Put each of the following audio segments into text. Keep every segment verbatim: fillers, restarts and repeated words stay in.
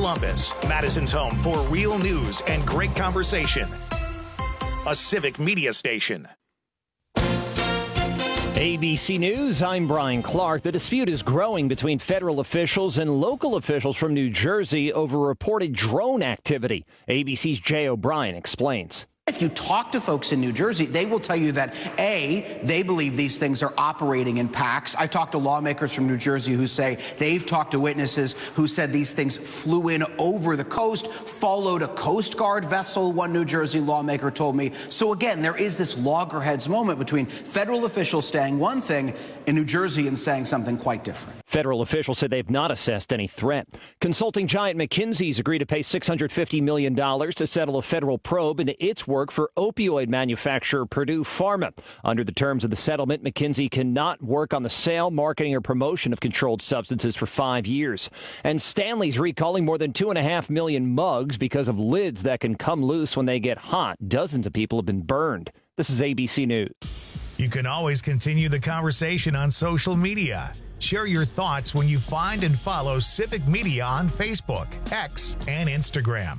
Columbus, Madison's home for real news and great conversation. A Civic Media station. A B C News, I'm Brian Clark. The dispute is growing between federal officials and local officials from New Jersey over reported drone activity. A B C's Jay O'Brien explains. If you talk to folks in New Jersey, they will tell you that, A, they believe these things are operating in packs. I talked to lawmakers from New Jersey who say they've talked to witnesses who said these things flew in over the coast, followed a Coast Guard vessel, one New Jersey lawmaker told me. So again, there is this loggerheads moment between federal officials saying one thing in New Jersey and saying something quite different. Federal officials said they've not assessed any threat. Consulting giant McKinsey's agreed to pay six hundred fifty million dollars to settle a federal probe into its work for opioid manufacturer Purdue Pharma. Under the terms of the settlement, McKinsey cannot work on the sale, marketing, or promotion of controlled substances for five years. And Stanley's recalling more than two and a half million mugs because of lids that can come loose when they get hot. Dozens of people have been burned. This is A B C News. You can always continue the conversation on social media. Share your thoughts when you find and follow Civic Media on Facebook, X, and Instagram.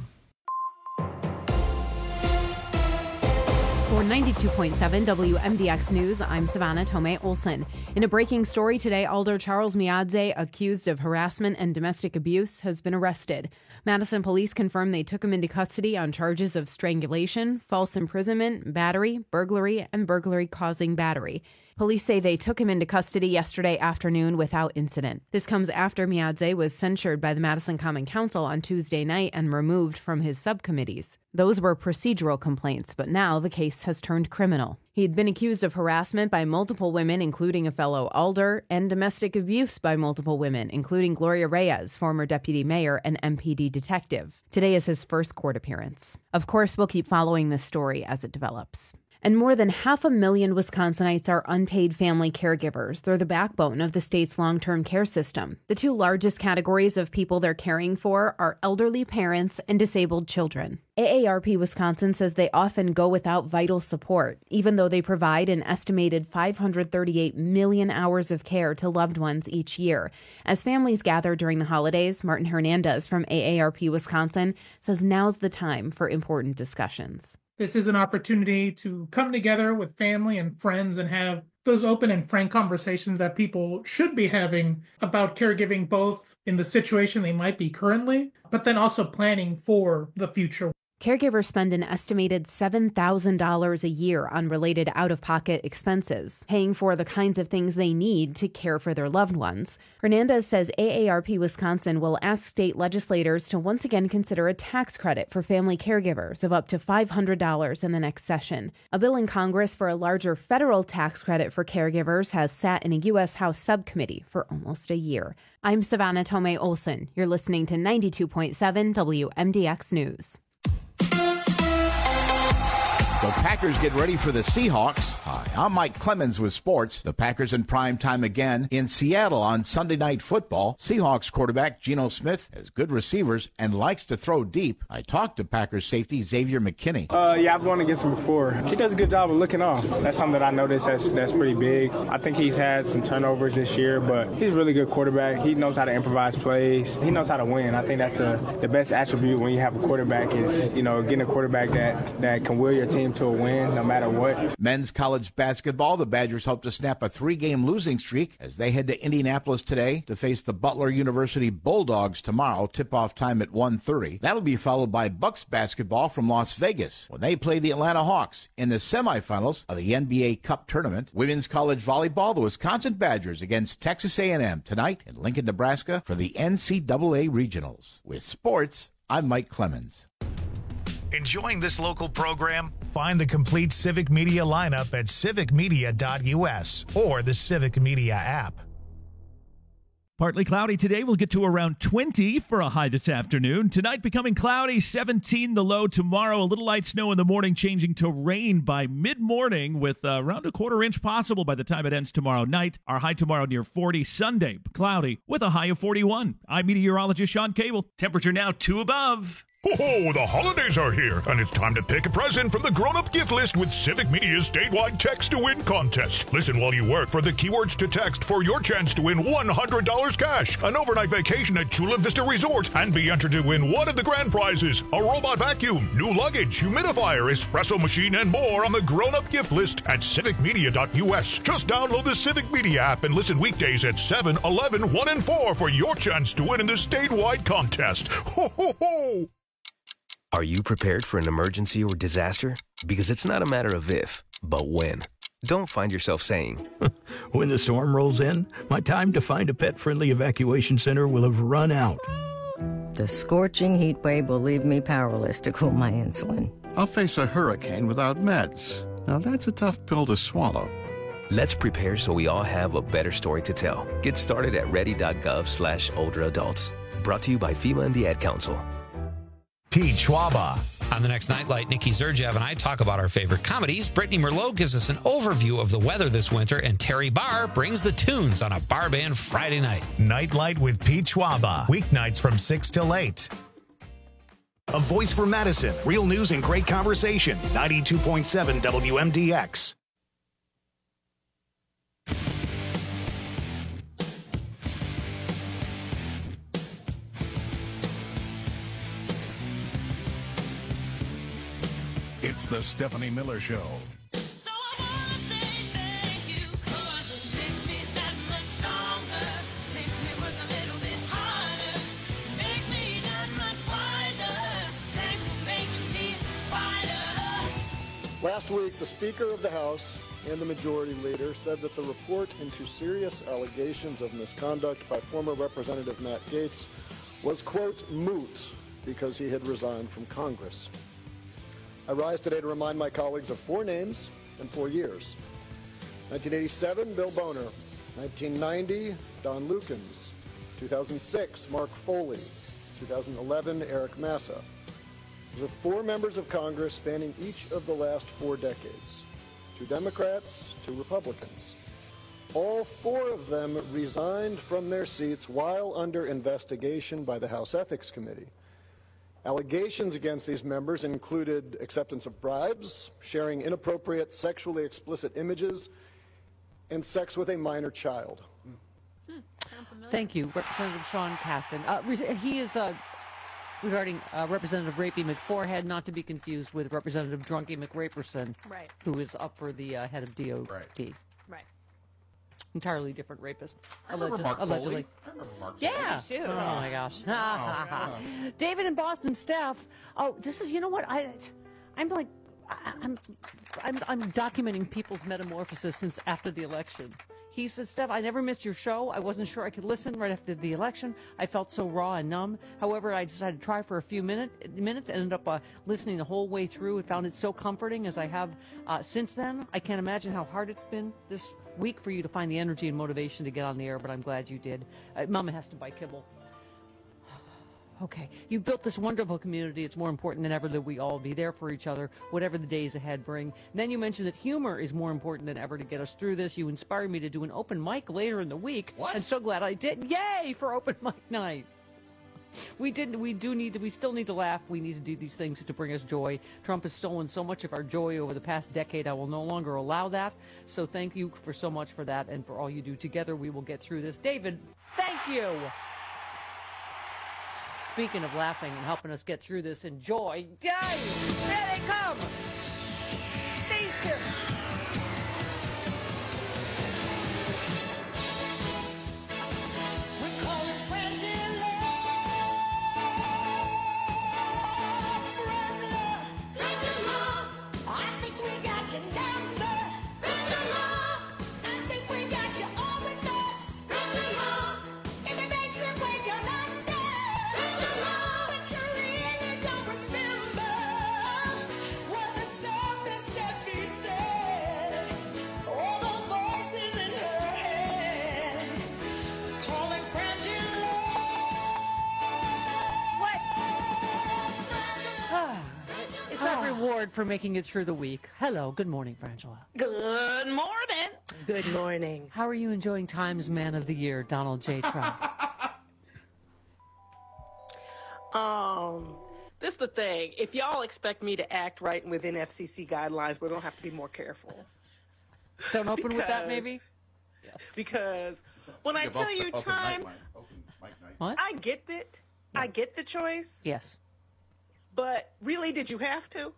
For ninety-two point seven W M D X News, I'm Savannah Tomei Olson. In a breaking story today, Alder Charles Miadze, accused of harassment and domestic abuse, has been arrested. Madison police confirmed they took him into custody on charges of strangulation, false imprisonment, battery, burglary, and burglary-causing battery. Police say they took him into custody yesterday afternoon without incident. This comes after Miadze was censured by the Madison Common Council on Tuesday night and removed from his subcommittees. Those were procedural complaints, but now the case has turned criminal. He had been accused of harassment by multiple women, including a fellow alder, and domestic abuse by multiple women, including Gloria Reyes, former deputy mayor and M P D detective. Today is his first court appearance. Of course, we'll keep following this story as it develops. And more than half a million Wisconsinites are unpaid family caregivers. They're the backbone of the state's long-term care system. The two largest categories of people they're caring for are elderly parents and disabled children. A A R P Wisconsin says they often go without vital support, even though they provide an estimated five hundred thirty-eight million hours of care to loved ones each year. As families gather during the holidays, Martin Hernandez from A A R P Wisconsin says now's the time for important discussions. This is an opportunity to come together with family and friends and have those open and frank conversations that people should be having about caregiving, both in the situation they might be currently, but then also planning for the future. Caregivers spend an estimated seven thousand dollars a year on related out-of-pocket expenses, paying for the kinds of things they need to care for their loved ones. Hernandez says A A R P Wisconsin will ask state legislators to once again consider a tax credit for family caregivers of up to five hundred dollars in the next session. A bill in Congress for a larger federal tax credit for caregivers has sat in a U S House subcommittee for almost a year. I'm Savannah Tomei Olson. You're listening to ninety-two point seven W M D X News. The Packers get ready for the Seahawks. Hi, I'm Mike Clemens with sports. The Packers in prime time again in Seattle on Sunday Night Football. Seahawks quarterback Geno Smith has good receivers and likes to throw deep. I talked to Packers safety Xavier McKinney. Uh, yeah, I've gone against him before. He does a good job of looking off. That's something that I noticed that's, that's pretty big. I think he's had some turnovers this year, but he's a really good quarterback. He knows how to improvise plays. He knows how to win. I think that's the, the best attribute when you have a quarterback is, you know, getting a quarterback that, that can will your team to a win no matter what. Men's college basketball, the Badgers hope to snap a three-game losing streak as they head to Indianapolis today to face the Butler University Bulldogs tomorrow, tip-off time at one thirty. That'll be followed by Bucks basketball from Las Vegas when they play the Atlanta Hawks in the semifinals of the N B A Cup tournament. Women's college volleyball, the Wisconsin Badgers against Texas A and M tonight in Lincoln, Nebraska for the N C double A Regionals. With sports, I'm Mike Clemens. Enjoying this local program? Find the complete Civic Media lineup at civic media dot U S or the Civic Media app. Partly cloudy today. We'll get to around twenty for a high this afternoon. Tonight becoming cloudy, seventeen the low. Tomorrow, a little light snow in the morning, changing to rain by mid-morning with uh, around a quarter inch possible by the time it ends tomorrow night. Our high tomorrow near forty. Sunday, cloudy with a high of forty-one. I'm meteorologist Sean Cable. Temperature now two above. Oh, the holidays are here, and it's time to pick a present from the grown-up gift list with Civic Media's statewide Text to Win contest. Listen while you work for the keywords to text for your chance to win one hundred dollars cash, an overnight vacation at Chula Vista Resort, and be entered to win one of the grand prizes, a robot vacuum, new luggage, humidifier, espresso machine, and more on the grown-up gift list at civic media dot u s. Just download the Civic Media app and listen weekdays at seven, eleven, one, and four for your chance to win in the statewide contest. Ho, ho, ho! Are you prepared for an emergency or disaster? Because it's not a matter of if, but when. Don't find yourself saying, when the storm rolls in, my time to find a pet-friendly evacuation center will have run out. The scorching heat wave will leave me powerless to cool my insulin. I'll face a hurricane without meds. Now that's a tough pill to swallow. Let's prepare so we all have a better story to tell. Get started at ready.gov slash older adults. Brought to you by FEMA and the Ad Council. Pete Schwaba. On the next Nightlight, Nikki Zerjev and I talk about our favorite comedies. Brittany Merlot gives us an overview of the weather this winter, and Terry Barr brings the tunes on a bar band Friday night. Nightlight with Pete Schwaba. Weeknights from six till eight. A voice for Madison. Real news and great conversation. ninety-two point seven W M D X. It's the Stephanie Miller Show. So I wanna say thank you, 'cause it makes me that much stronger, makes me work a little bit harder, makes me that much wiser. Thanks for making me fighter. Last week, the Speaker of the House and the Majority Leader said that the report into serious allegations of misconduct by former Representative Matt Gaetz was, quote, moot because he had resigned from Congress. I rise today to remind my colleagues of four names and four years. nineteen eighty-seven, Bill Boner. nineteen ninety, Don Lukens. two thousand six, Mark Foley. two thousand eleven, Eric Massa. Those are four members of Congress spanning each of the last four decades. Two Democrats, two Republicans. All four of them resigned from their seats while under investigation by the House Ethics Committee. Allegations against these members included acceptance of bribes, sharing inappropriate sexually explicit images, and sex with a minor child. Hmm. Thank you, Representative Sean Casten. Uh, he is uh, regarding uh, Representative Rapey McForehead, not to be confused with Representative Drunky McRaperson, right, who is up for the uh, head of D O T. Right. Right. Entirely different rapist. I remember Alleged, Mark allegedly. Foley. I remember Mark yeah. Foley, too. Oh my gosh. Oh, David in Boston, Steph. Oh, this is. You know what? I, I'm like, I, I'm, I'm, I'm documenting people's metamorphosis since after the election. He said, Steph, I never missed your show. I wasn't sure I could listen right after the election. I felt so raw and numb. However, I decided to try for a few minute, minutes, ended up uh, listening the whole way through and found it so comforting as I have uh, since then. I can't imagine how hard it's been this week for you to find the energy and motivation to get on the air, but I'm glad you did. Uh, Mama has to buy kibble. Okay, you built this wonderful community. It's more important than ever that we all be there for each other, whatever the days ahead bring. And then you mentioned that humor is more important than ever to get us through this. You inspired me to do an open mic later in the week. What? I'm so glad I did. Yay for open mic night. We did. We do need to. We still need to laugh. We need to do these things to bring us joy. Trump has stolen so much of our joy over the past decade. I will no longer allow that. So thank you for so much for that and for all you do. Together we will get through this. David, thank you. Speaking of laughing and helping us get through this, enjoy. Guys, there they come. These two. We're calling friends in love. Friends in love. Friends in love. I think we got your number. Friends in love. I think we got you all with us. Friends in love. In the basement where you're not there. Friends in love. But you really don't remember. Was it something Steffi said? All those voices in her head. Calling friends in love. What? It's our reward for making it through the week. Hello, good morning, Frangela. Good morning. Good morning. How are you enjoying Times Man of the Year, Donald J. Trump? Um, This is the thing. If y'all expect me to act right within F C C guidelines, we're going to have to be more careful. Don't open with that, Because- maybe? Because when I tell you time, What? I get it. I get the choice. Yes. But really, did you have to?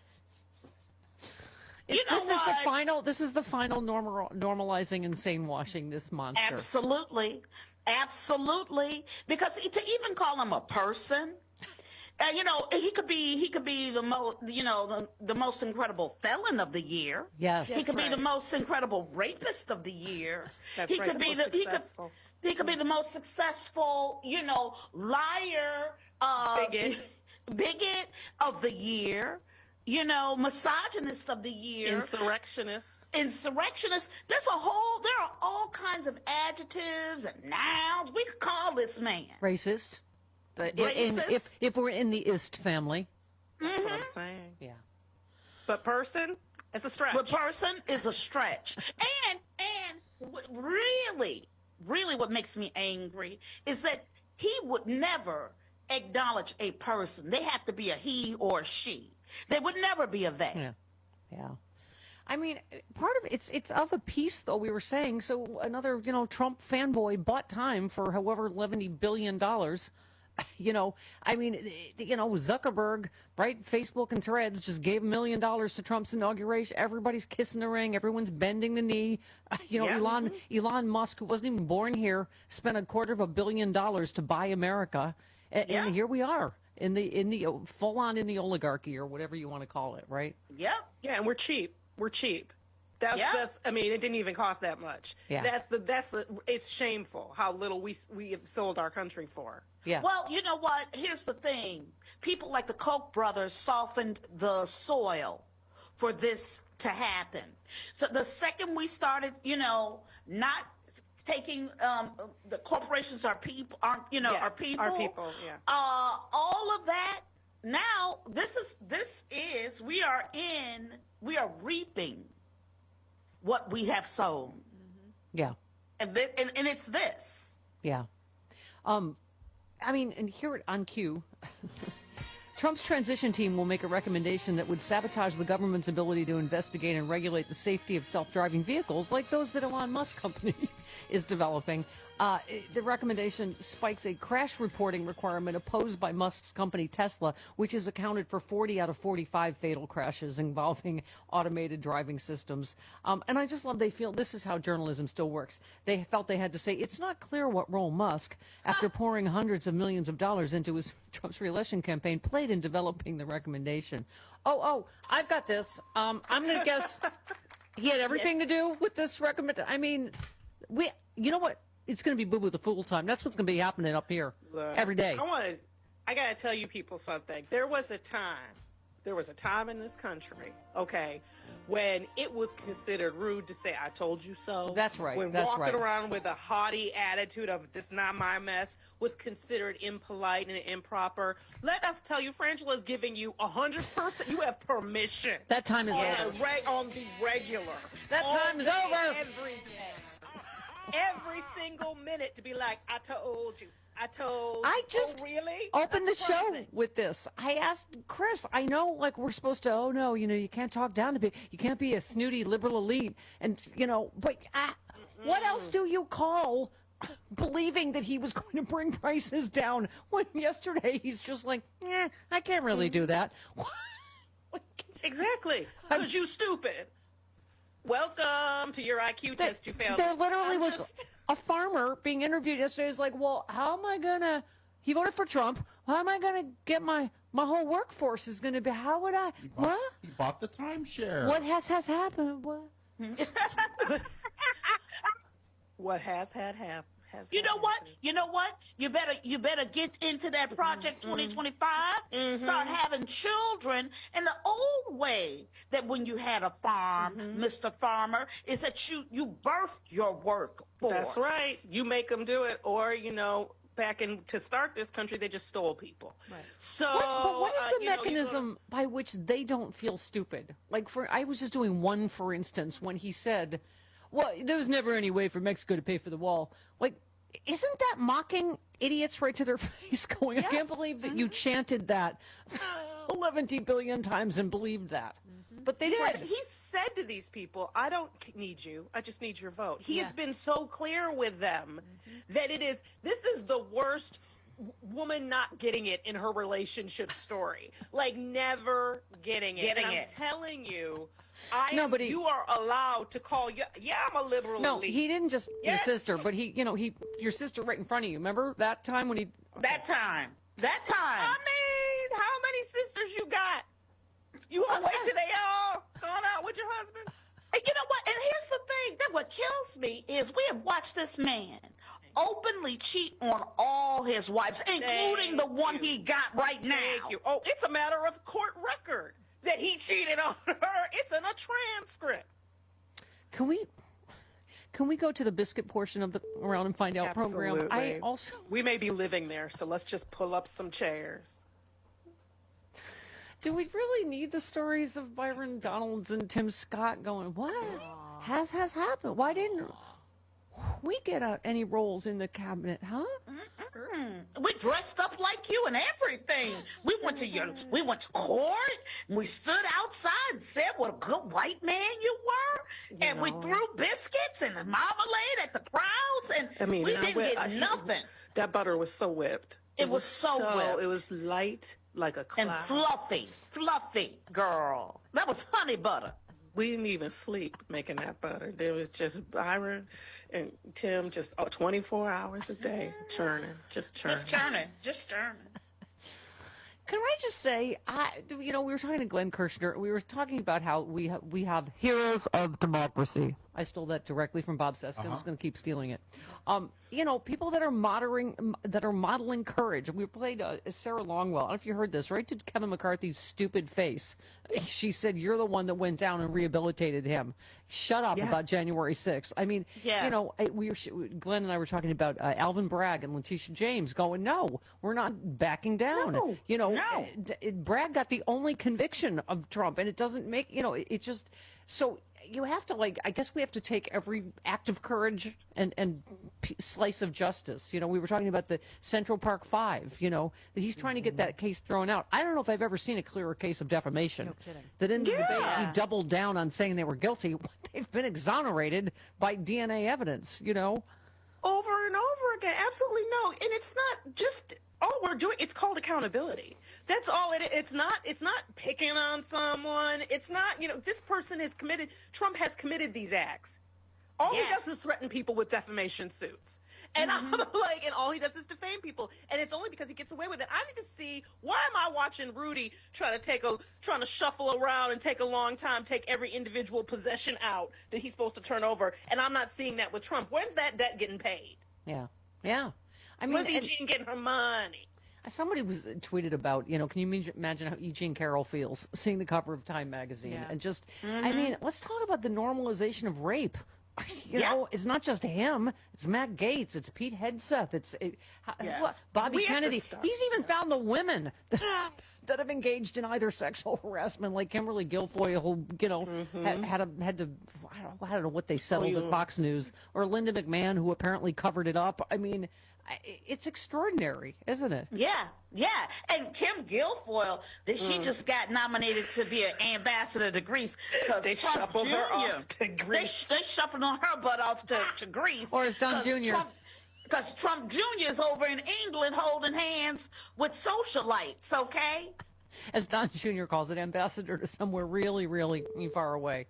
If You know this is the what? final. This is the final normal, normalizing insane washing this monster. Absolutely. Absolutely. Because to even call him a person, and you know, he could be he could be the most you know the, the most incredible felon of the year. Yes. He That's could be right. the most incredible rapist of the year. That's he right, could the be most the he could successful. he could be the most successful, you know, liar, uh, Bigot. bigot of the year. You know, misogynist of the year. Insurrectionist. Insurrectionist. There's a whole, there are all kinds of adjectives and nouns we could call this man. Racist. But i- in- Racist. if if we're in the ist family. That's what I'm saying. Yeah. But person, it's a stretch. But person is a stretch. And, and what really, really what makes me angry is that he would never acknowledge a person. They have to be a he or a she. They would never be a they. Yeah. Yeah. I mean, part of it's it's of a piece, though. We were saying so. Another, you know, Trump fanboy bought time for however eleven billion dollars. You know, I mean, you know, Zuckerberg, right? Facebook and Threads just gave a million dollars to Trump's inauguration. Everybody's kissing the ring. Everyone's bending the knee. You know, Yeah. Elon Elon Musk, who wasn't even born here, spent a quarter of a billion dollars to buy America, and, Yeah. and here we are in the in the full on in the oligarchy or whatever you want to call it, right? Yep. Yeah, and we're cheap. We're cheap. That's Yeah. that's. I mean, it didn't even cost that much. Yeah. That's the that's the. It's shameful how little we we have sold our country for. Yeah. Well, you know what? Here's the thing. People like the Koch brothers softened the soil for this to happen. So the second we started, you know, not taking um, the corporations are people aren't you know Yes, are people our people, yeah. uh, all of that now this is this is we are in we are reaping what we have sown Yeah. and th- and, and it's this. Yeah. Um, I mean, and here on cue, Trump's transition team will make a recommendation that would sabotage the government's ability to investigate and regulate the safety of self-driving vehicles like those that Elon Musk company is developing. Uh, the recommendation spikes a crash reporting requirement opposed by Musk's company Tesla, which has accounted for forty out of forty-five fatal crashes involving automated driving systems. Um, and I just love they feel this is how journalism still works. They felt they had to say it's not clear what role Musk, after pouring hundreds of millions of dollars into his Trump's re-election campaign, played in developing the recommendation. Oh, oh, I've got this. Um, I'm going to guess he had everything to do with this recommendation. I mean, we, you know what? It's going to be boo-boo the fool time. That's what's going to be happening up here Look, every day. I want to. I got to tell you people something. There was a time. There was a time in this country, okay, when it was considered rude to say "I told you so." That's right, When that's walking right. around with a haughty attitude of "this not my mess" was considered impolite and improper. Let us tell you, Frangela is giving you a hundred percent. You have permission. That time is on over. the reg- on the regular. That All time is day, over. Every day. Every single minute to be like, I told you. I told I you. just oh, really? opened the That's show surprising. with this. I asked Chris, I know, like, we're supposed to, oh, no, you know, you can't talk down to people. You can't be a snooty liberal elite. And, you know, but uh, what else do you call believing that he was going to bring prices down when yesterday he's just like, eh, I can't really do that. Exactly. Because you stupid. Welcome to your I Q test you failed. There literally I'm was just- a farmer being interviewed yesterday. He's like, well, how am I going to, he voted for Trump. How am I going to get my, my whole workforce is going to be, how would I, what? He bought the timeshare. What has, has happened? What? What has had happened? Has You had know what? happened. You know what? You better you better get into that project twenty twenty-five. Start having children. And the old way that when you had a farm, Mister Farmer, is that you you birthed your workforce. That's right. You make them do it, or you know, back in to start this country, they just stole people. Right. So, What, but what is uh, the you know, you mechanism by which they don't feel stupid? Like, for I was just doing one, for instance, when he said, well, there was never any way for Mexico to pay for the wall. Like, isn't that mocking idiots right to their face? Going, Yes. I can't believe that Mm-hmm. you chanted that eleven billion times and believed that. But they Yeah, did. he said to these people, I don't need you. I just need your vote. He Yeah. has been so clear with them that it is, this is the worst w- woman not getting it in her relationship story. Like, never getting it. Getting and I'm it. telling you, I No, am, but he- you are allowed to call, you, yeah, I'm a liberal No, elite. he didn't just Yes. your sister, but he, you know, he your sister right in front of you. Remember that time when he? That time. That time. I mean, how many sisters you got? You gonna wait till they all gone out with your husband? And you know what? And here's the thing. That what kills me is we have watched this man openly cheat on all his wives, including the one he got right now. Thank you. Oh, it's a matter of court record that he cheated on her. It's in a transcript. Can we? Can we go to the biscuit portion of the Around and Find Out program? I Absolutely. also We may be living there, so let's just pull up some chairs. do we really need the stories of Byron Donalds and Tim Scott going? What has has happened? Why didn't we get out any roles in the cabinet? Huh? Mm. We dressed up like you and everything. We went to your, we went to court. We stood outside and said what a good white man you were, and we know. threw biscuits and marmalade at the crowds, and I mean, we I didn't whip- get I- nothing. That butter was so whipped. It was so whipped. It was light like a cloud. And fluffy, fluffy, girl. That was honey butter. We didn't even sleep making that butter. There was just Byron and Tim just oh, twenty-four hours a day churning, just churning. Just churning, just churning. Can I just say, I, you know, we were talking to Glenn Kirshner. We were talking about how we ha- we have heroes of democracy. I stole that directly from Bob Seska. I'm Uh-huh. just going to keep stealing it. Um, you know, people that are modeling that are modeling courage. We played uh, Sarah Longwell. I don't know if you heard this. Right to Kevin McCarthy's stupid face. She said, "You're the one that went down and rehabilitated him." Shut up Yeah. about January sixth. I mean, Yeah. you know, I- we were, Glenn and I were talking about uh, Alvin Bragg and Letitia James going, "No, we're not backing down." No, you know, no. uh, d- it- Bragg got the only conviction of Trump, and it doesn't make, you know, it, it just, so you have to, like, I guess we have to take every act of courage and, and p- slice of justice. You know, we were talking about the Central Park Five, you know, that he's trying to get that case thrown out. I don't know if I've ever seen a clearer case of defamation. No kidding. That in the debate, Yeah. he doubled down on saying they were guilty. They've been exonerated by D N A evidence, you know? Over and over again. Absolutely no. And it's not just all we're doing. It's called accountability. That's all it is. It's not, it's not picking on someone. It's not, you know, this person has committed, Trump has committed these acts. All he Yes. does is threaten people with defamation suits. And I'm like, and all he does is defame people. And it's only because he gets away with it. I need to see, why am I watching Rudy trying to take a, trying to shuffle around and take a long time, take every individual possession out that he's supposed to turn over. And I'm not seeing that with Trump. When's that debt getting paid? Yeah. Yeah. I mean, When's and- E. Jean getting her money? somebody was uh, tweeted about, you know, can you imag- imagine how E. Jean Carroll feels seeing the cover of Time magazine? Yeah. And just, I Mhm. mean, let's talk about the normalization of rape. You Yeah. know, it's not just him. It's Matt Gaetz. It's Pete Hegseth. It's it, how- Yes. what, Bobby We have to Kennedy. start. He's even found the women that, that have engaged in either sexual harassment, like Kimberly Guilfoyle, who, you know, had, had, a, had to, I don't, I don't know what they settled Oh, at yeah. Fox News, or Linda McMahon, who apparently covered it up. I mean, I- it's extraordinary, isn't it? Yeah, yeah. And Kim Guilfoyle, that she Mm. just got nominated to be an ambassador to Greece because They Trump shuffled Junior her off to They, Greece. sh- they shuffled on her butt off to, to Greece. Or as Don Junior Because Trump Junior is over in England holding hands with socialites, okay? As Don Junior calls it, ambassador to somewhere really, really far away.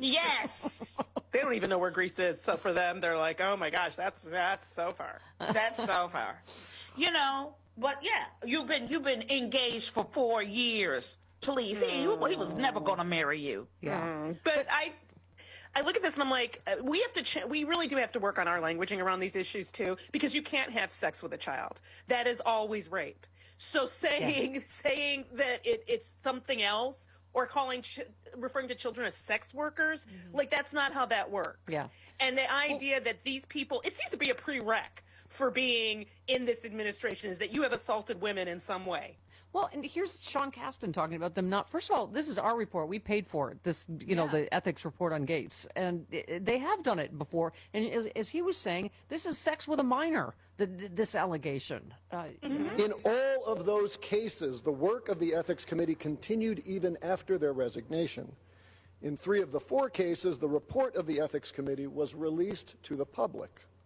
Yes. They don't even know where Greece is. So for them, they're like, oh my gosh, that's that's so far. That's so far. You know, but yeah, you've been you've been engaged for four years. Please, he, you- he was never going to marry you. Yeah. Mm. But I, I look at this and I'm like, uh, we have to, ch- we really do have to work on our languaging around these issues too, because you can't have sex with a child. That is always rape. So saying saying that it, it's something else, or calling ch- referring to children as sex workers, like that's not how that works. Yeah. And the idea that these people, it seems to be a prereq for being in this administration is that you have assaulted women in some way. Well, and here's Sean Casten talking about them not. First of all, this is our report. We paid for it. This, you know, the ethics report on Gates, and it, they have done it before. And as, as he was saying, this is sex with a minor. The, this allegation. Uh, In all of those cases, the work of the Ethics Committee continued even after their resignation. In three of the four cases, the report of the Ethics Committee was released to the public.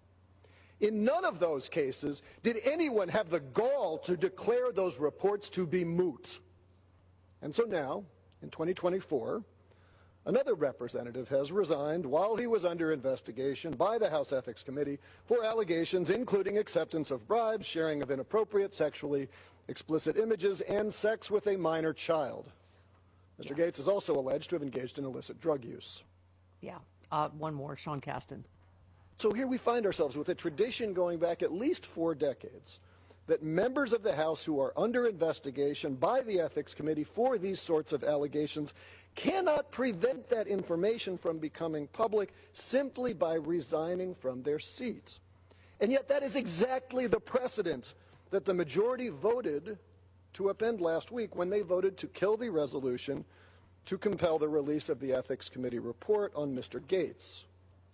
In none of those cases did anyone have the gall to declare those reports to be moot. And so now, in twenty twenty-four, another representative has resigned while he was under investigation by the House Ethics Committee for allegations including acceptance of bribes, sharing of inappropriate sexually explicit images, and sex with a minor child. Mister Yeah. Gates is also alleged to have engaged in illicit drug use. Yeah. Uh, one more, Sean Casten. So here we find ourselves with a tradition going back at least four decades that members of the House who are under investigation by the Ethics Committee for these sorts of allegations cannot prevent that information from becoming public simply by resigning from their seats. And yet that is exactly the precedent that the majority voted to upend last week when they voted to kill the resolution to compel the release of the Ethics Committee report on Mister Gates.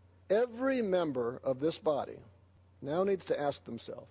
Every member of this body now needs to ask themselves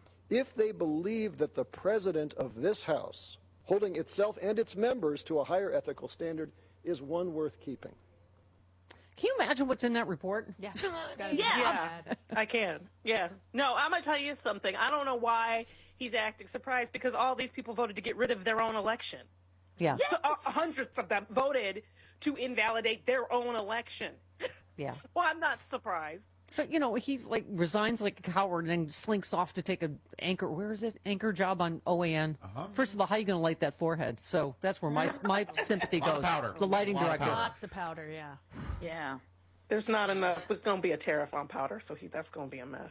if they believe that the president of this House, holding itself and its members to a higher ethical standard, is one worth keeping. Can you imagine what's in that report? Yeah. yeah, yeah. I can. Yeah. No, I'm going to tell you something. I don't know why he's acting surprised, because all these people voted to get rid of their own election. Yeah. So, uh, hundreds of them voted to invalidate their own election. Yeah. Well, I'm not surprised. So, you know, he like resigns like a coward and then slinks off to take an anchor, where is it? Anchor job on O A N. Uh-huh. First of all, how are you going to light that forehead? So that's where my my sympathy goes. The lighting director. Lots of powder, yeah. Yeah. There's not enough. There's going to be a tariff on powder, so he, that's going to be a mess.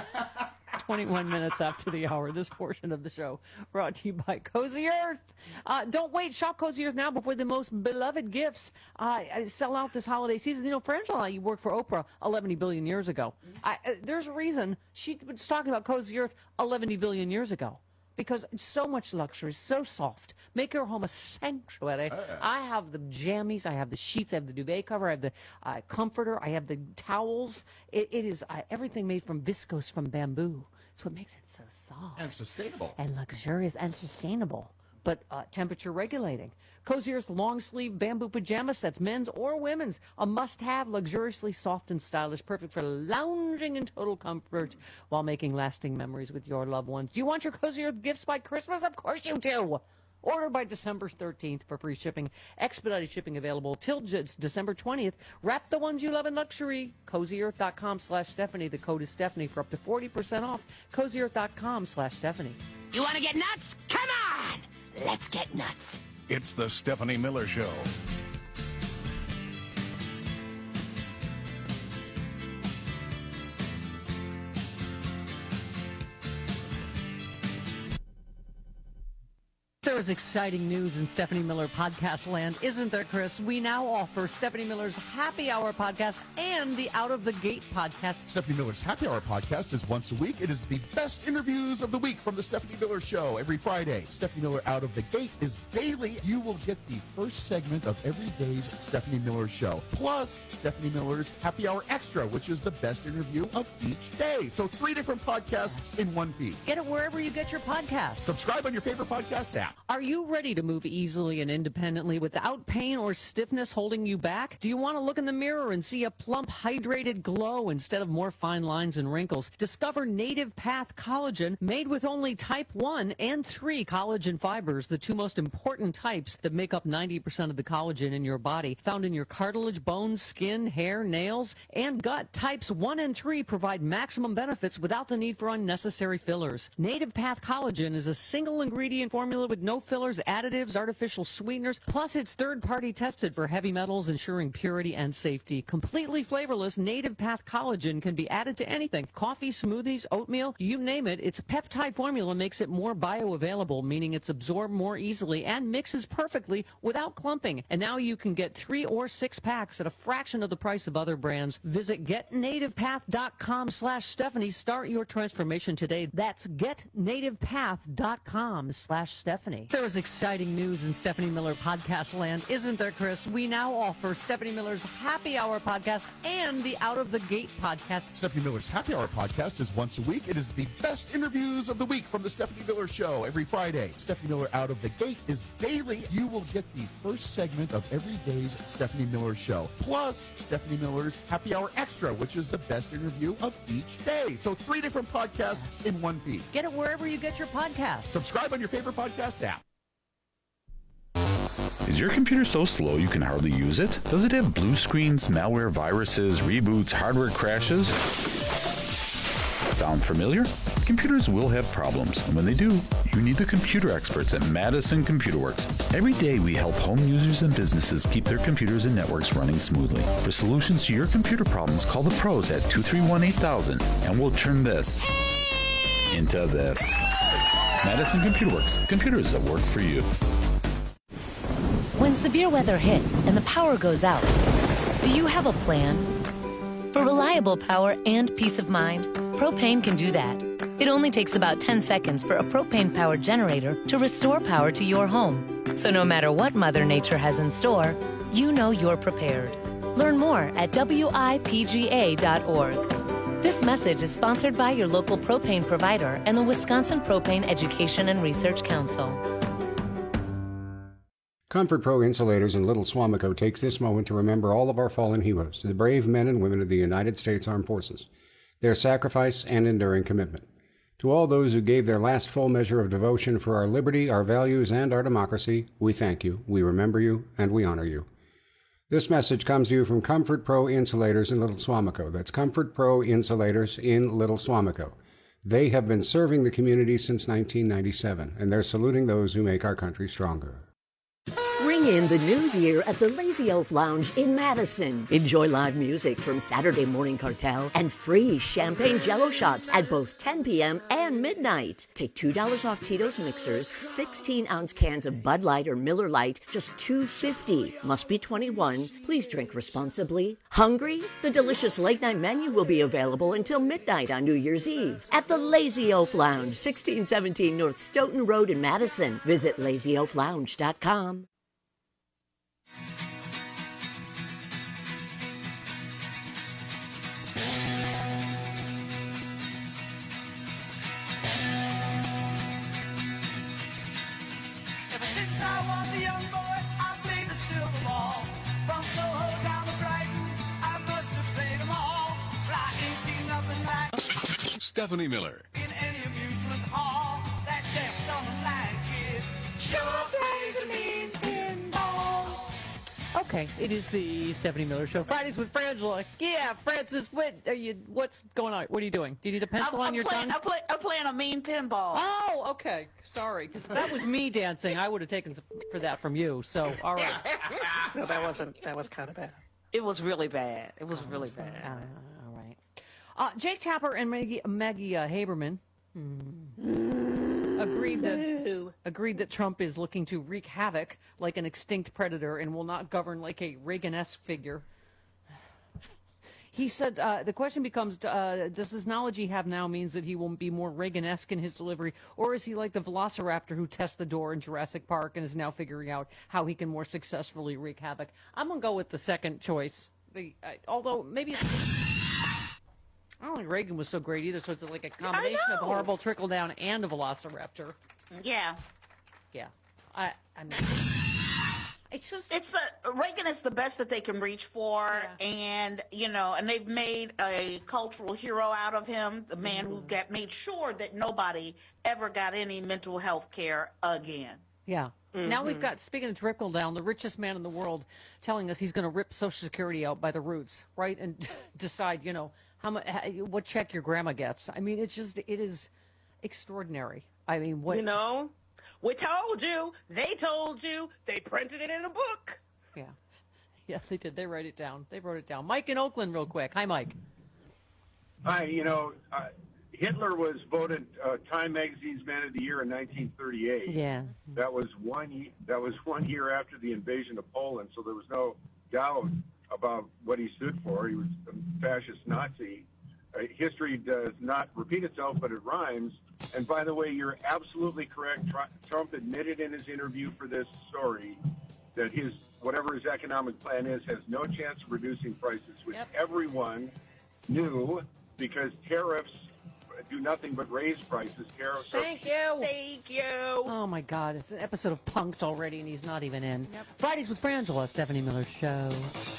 twenty-one minutes after the hour, this portion of the show brought to you by Cozy Earth. Uh, don't wait. Shop Cozy Earth now before the most beloved gifts uh, sell out this holiday season. You know, for Angela, you worked for Oprah eleven billion years ago. I, uh, there's a reason she was talking about Cozy Earth eleven billion years ago. Because it's so much luxury, so soft. Make your home a sanctuary. Uh, I have the jammies, I have the sheets, I have the duvet cover, I have the uh, comforter, I have the towels. It, it is uh, everything made from viscose, from bamboo. That's what makes it so soft. And sustainable. And luxurious and sustainable. But uh, temperature regulating. Cozy Earth long sleeve bamboo pajama sets, men's or women's. A must have, luxuriously soft and stylish, perfect for lounging in total comfort while making lasting memories with your loved ones. Do you want your Cozy Earth gifts by Christmas? Of course you do. Order by December thirteenth for free shipping. Expedited shipping available till December twentieth. Wrap the ones you love in luxury. CozyEarth.com slash Stephanie. The code is Stephanie for up to forty percent off. CozyEarth.com slash Stephanie. You want to get nuts? Come on! Let's get nuts. It's the Stephanie Miller Show. There is exciting news in Stephanie Miller podcast land, isn't there, Chris? We now offer Stephanie Miller's Happy Hour podcast and the Out of the Gate podcast. Stephanie Miller's Happy Hour podcast is once a week. It is the best interviews of the week from the Stephanie Miller Show every Friday. Stephanie Miller Out of the Gate is daily. You will get the first segment of every day's Stephanie Miller Show, plus Stephanie Miller's Happy Hour Extra, which is the best interview of each day. So three different podcasts in one feed. Get it wherever you get your podcasts. Subscribe on your favorite podcast app. Are you ready to move easily and independently without pain or stiffness holding you back? Do you want to look in the mirror and see a plump, hydrated glow instead of more fine lines and wrinkles? Discover Native Path Collagen, made with only type one and three collagen fibers, the two most important types that make up ninety percent of the collagen in your body, found in your cartilage, bones, skin, hair, nails, and gut. Types one and three provide maximum benefits without the need for unnecessary fillers. Native Path Collagen is a single ingredient formula with no no fillers, additives, artificial sweeteners. Plus, it's third-party tested for heavy metals, ensuring purity and safety. Completely flavorless Native Path collagen can be added to anything. Coffee, smoothies, oatmeal, you name it. Its peptide formula makes it more bioavailable, meaning it's absorbed more easily and mixes perfectly without clumping. And now you can get three or six packs at a fraction of the price of other brands. Visit getnativepath.com slash Stephanie. Start your transformation today. That's getnativepath.com slash Stephanie. There is exciting news in Stephanie Miller podcast land, isn't there, Chris? We now offer Stephanie Miller's Happy Hour podcast and the Out of the Gate podcast. Stephanie Miller's Happy Hour podcast is once a week. It is the best interviews of the week from the Stephanie Miller Show every Friday. Stephanie Miller Out of the Gate is daily. You will get the first segment of every day's Stephanie Miller Show, plus Stephanie Miller's Happy Hour Extra, which is the best interview of each day. So three different podcasts in one feed. Get it wherever you get your podcasts. Subscribe on your favorite podcast app. Is your computer so slow you can hardly use it? Does it have blue screens, malware, viruses, reboots, hardware crashes? Sound familiar? Computers will have problems, and when they do, you need the computer experts at Madison Computer Works. Every day we help home users and businesses keep their computers and networks running smoothly. For solutions to your computer problems, call the pros at two three one, eight thousand, and we'll turn this into this. Madison Computer Works. Computers that work for you. When severe weather hits and the power goes out, do you have a plan? For reliable power and peace of mind, Propane can do that. It only takes about ten seconds for a propane-powered generator to restore power to your home. So no matter what Mother Nature has in store, you know you're prepared. Learn more at W I P G A dot org. This message is sponsored by your local propane provider and the Wisconsin Propane Education and Research Council. Comfort Pro Insulators in Little Swamico takes this moment to remember all of our fallen heroes, the brave men and women of the United States Armed Forces, their sacrifice and enduring commitment. To all those who gave their last full measure of devotion for our liberty, our values, and our democracy, we thank you, we remember you, and we honor you. This message comes to you from Comfort Pro Insulators in Little Swamico. That's Comfort Pro Insulators in Little Swamico. They have been serving the community since nineteen ninety-seven, and they're saluting those who make our country stronger. Ring in the new year at the Lazy Elf Lounge in Madison. Enjoy live music from Saturday Morning Cartel and free champagne jello shots at both ten p.m. and midnight. Take two dollars off Tito's mixers, sixteen-ounce cans of Bud Light or Miller Lite, just two dollars and fifty cents. Must be twenty-one. Please drink responsibly. Hungry? The delicious late-night menu will be available until midnight on New Year's Eve at the Lazy Elf Lounge, sixteen seventeen North Stoughton Road in Madison. Visit lazy elf lounge dot com. Ever since I was a young boy, I played the silver ball. From Soho down to Brighton, I must have played them all. But I ain't seen nothing like Stephanie Miller. in any amusement hall. That deaf, dumb, and blind kid sure plays a mean pinball. Okay, it is the Stephanie Miller Show. Fridays with Frangela. Yeah, Francis, what are you? What's going on? What are you doing? Do you need a pencil I'm, on your I'm playing, tongue? I'm, play, I'm playing a mean pinball. Oh, okay. Sorry, because that was me dancing. I would have taken some for that from you. So, all right. No, that wasn't. That was kind of bad. It was really bad. It was really bad. Uh, all right. Uh, Jake Tapper and Maggie, Maggie uh, Haberman agreed that agreed that Trump is looking to wreak havoc like an extinct predator and will not govern like a Reagan-esque figure. He said uh, the question becomes, uh, does this knowledge he have now means that he will be more Reagan-esque in his delivery, or is he like the velociraptor who tests the door in Jurassic Park and is now figuring out how he can more successfully wreak havoc? I'm going to go with the second choice. The, uh, although maybe it's... I don't think Reagan was so great either, so it's like a combination of a horrible trickle-down and a velociraptor. Yeah. Yeah. I, I mean... It's just it's the Reagan is the best that they can reach for, yeah. and you know, and they've made a cultural hero out of him, the man mm-hmm. who got made sure that nobody ever got any mental health care again. Yeah. Mm-hmm. Now we've got, speaking of trickle down, the richest man in the world telling us he's going to rip Social Security out by the roots, right, and decide, you know, how much, what check your grandma gets. I mean, it's just, it is extraordinary. I mean, what you know. We told you. They told you. They printed it in a book. Yeah. Yeah, they did. They wrote it down. They wrote it down. Mike in Oakland real quick. Hi, Mike. Hi, you know, uh, Hitler was voted uh, Time Magazine's Man of the Year in nineteen thirty-eight. Yeah. That was one. ye- That was one year after the invasion of Poland, so there was no doubt about what he stood for. He was a fascist Nazi. Uh, history does not repeat itself, but it rhymes. And by the way, you're absolutely correct. Tr- Trump admitted in his interview for this story that his whatever his economic plan is has no chance of reducing prices, which everyone knew because tariffs do nothing but raise prices. Tariffs. are- Thank you. Thank you. Oh, my God. It's an episode of Punked already, and he's not even in. Fridays with Frangela, Stephanie Miller Show.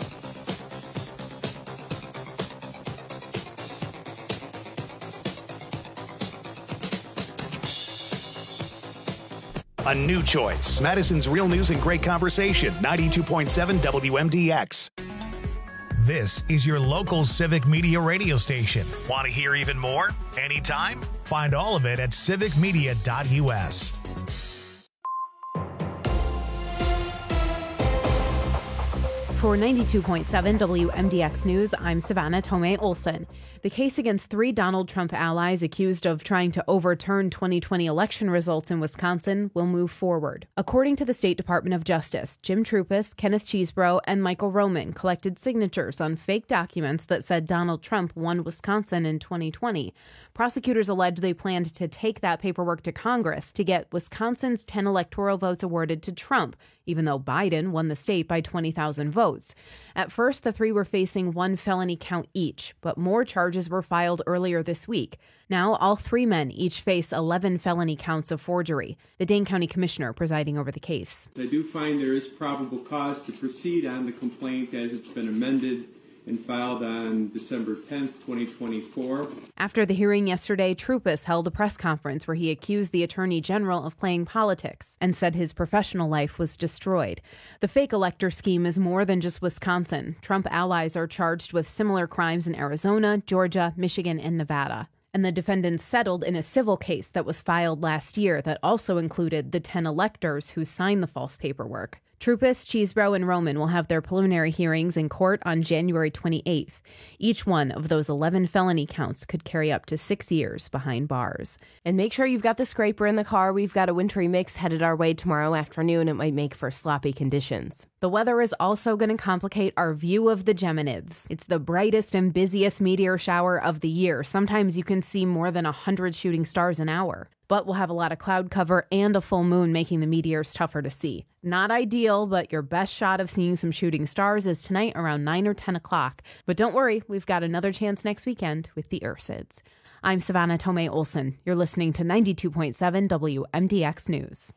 A new choice. Madison's Real News and Great Conversation, ninety-two point seven W M D X. This is your local Civic Media radio station. Want to hear even more? Anytime? Find all of it at civic media dot U S. For ninety-two point seven W M D X News, I'm Savannah Tomei Olson. The case against three Donald Trump allies accused of trying to overturn twenty twenty election results in Wisconsin will move forward. According to the State Department of Justice, Jim Trupis, Kenneth Chesebro, and Michael Roman collected signatures on fake documents that said Donald Trump won Wisconsin in twenty twenty. Prosecutors alleged they planned to take that paperwork to Congress to get Wisconsin's ten electoral votes awarded to Trump, even though Biden won the state by twenty thousand votes. At first, the three were facing one felony count each, but more charges were filed earlier this week. Now, all three men each face eleven felony counts of forgery. The Dane County Commissioner presiding over the case. I do find there is probable cause to proceed on the complaint as it's been amended and filed on December tenth, twenty twenty-four. After the hearing yesterday, Trupis held a press conference where he accused the Attorney General of playing politics and said his professional life was destroyed. The fake elector scheme is more than just Wisconsin. Trump allies are charged with similar crimes in Arizona, Georgia, Michigan, and Nevada. And the defendants settled in a civil case that was filed last year that also included the ten electors who signed the false paperwork. Trupis, Chesebro, and Roman will have their preliminary hearings in court on January twenty-eighth. Each one of those eleven felony counts could carry up to six years behind bars. And make sure you've got the scraper in the car. We've got a wintry mix headed our way tomorrow afternoon. It might make for sloppy conditions. The weather is also going to complicate our view of the Geminids. It's the brightest and busiest meteor shower of the year. Sometimes you can see more than one hundred shooting stars an hour. But we'll have a lot of cloud cover and a full moon, making the meteors tougher to see. Not ideal, but your best shot of seeing some shooting stars is tonight around nine or ten o'clock. But don't worry, we've got another chance next weekend with the Ursids. I'm Savannah Tomei Olson. You're listening to ninety-two point seven W M D X News.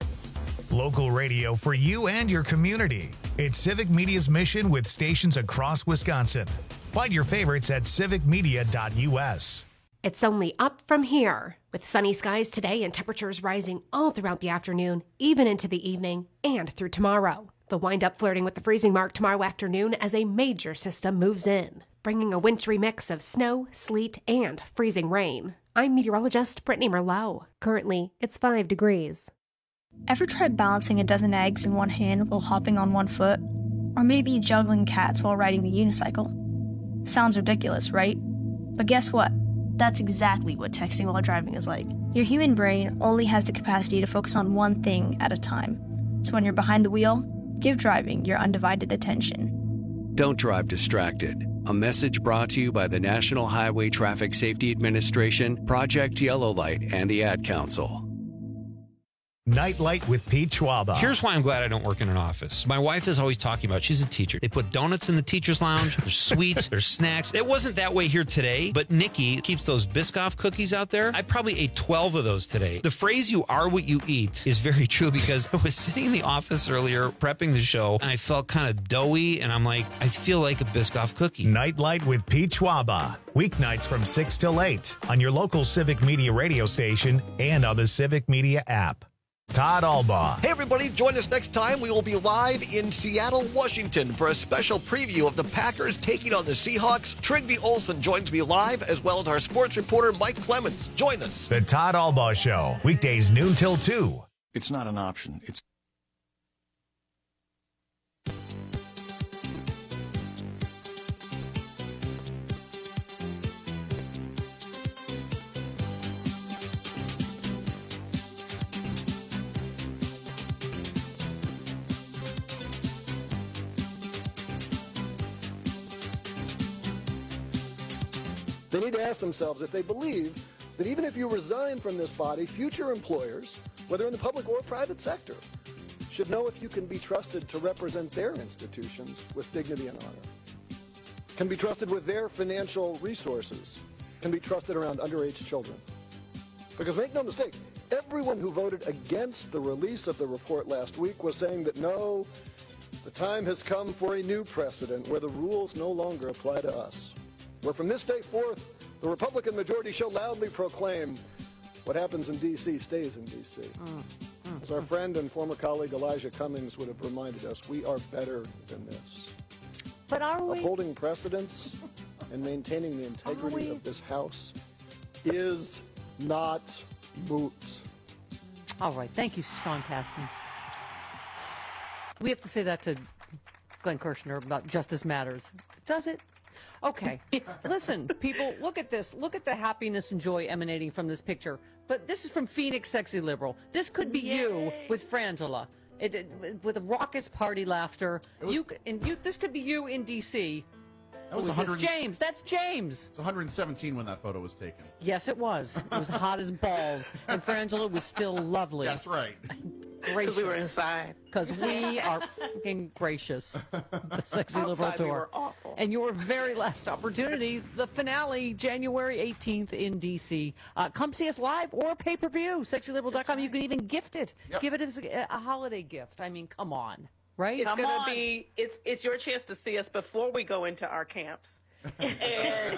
Local radio for you and your community. It's Civic Media's mission with stations across Wisconsin. Find your favorites at civic media dot U S. It's only up from here, with sunny skies today and temperatures rising all throughout the afternoon, even into the evening, and through tomorrow. The wind up flirting with the freezing mark tomorrow afternoon as a major system moves in, bringing a wintry mix of snow, sleet, and freezing rain. I'm meteorologist Brittany Merlot. Currently, it's five degrees. Ever tried balancing a dozen eggs in one hand while hopping on one foot? Or maybe juggling cats while riding the unicycle? Sounds ridiculous, right? But guess what? That's exactly what texting while driving is like. Your human brain only has the capacity to focus on one thing at a time. So when you're behind the wheel, give driving your undivided attention. Don't drive distracted. A message brought to you by the National Highway Traffic Safety Administration, Project Yellow Light, and the Ad Council. Nightlight with Pete Schwaba. Here's why I'm glad I don't work in an office. My wife is always talking about, she's a teacher. They put donuts in the teacher's lounge. There's sweets. There's snacks. It wasn't that way here today, but Nikki keeps those Biscoff cookies out there. I probably ate twelve of those today. The phrase, you are what you eat, is very true because I was sitting in the office earlier prepping the show and I felt kind of doughy and I'm like, I feel like a Biscoff cookie. Nightlight with Pete Schwaba. Weeknights from six till eight on your local Civic Media radio station and on the Civic Media app. Todd Albaugh. Hey, everybody, join us next time. We will be live in Seattle, Washington for a special preview of the Packers taking on the Seahawks. Trigby Olson joins me live, as well as our sports reporter, Mike Clemens. Join us. The Todd Albaugh Show, weekdays noon till two It's not an option. It's They need to ask themselves if they believe that even if you resign from this body, future employers, whether in the public or private sector, should know if you can be trusted to represent their institutions with dignity and honor, can be trusted with their financial resources, can be trusted around underage children. Because make no mistake, everyone who voted against the release of the report last week was saying that no, the time has come for a new precedent where the rules no longer apply to us. Where from this day forth, the Republican majority shall loudly proclaim what happens in D C stays in D C. Mm, mm, As our mm. friend and former colleague Elijah Cummings would have reminded us, we are better than this. But are we? Upholding precedents and maintaining the integrity of this House is not moot. All right. Thank you, Sean Paskin. We have to say that to Glenn Kirshner about Justice Matters. Does it? Okay. Listen, people, look at this. Look at the happiness and joy emanating from this picture. But this is from Phoenix Sexy Liberal. This could be Yay. you with Frangela. It, it, with a raucous party laughter. Was, you and you. This could be you in D C. That was one hundred. James. That's James. It's one hundred seventeen when that photo was taken. Yes, it was. It was hot as balls, and Frangela was still lovely. That's right. Gracious. We were inside. Because we are fucking gracious. The Sexy Outside Liberal Tour. We were awful. And your very last opportunity, the finale, January eighteenth in D C. Uh, come see us live or pay-per-view, sexy liberal dot com. You can even gift it. Yep. Give it as a, a holiday gift. I mean, come on. Right? It's come gonna on. be it's it's your chance to see us before we go into our camps. And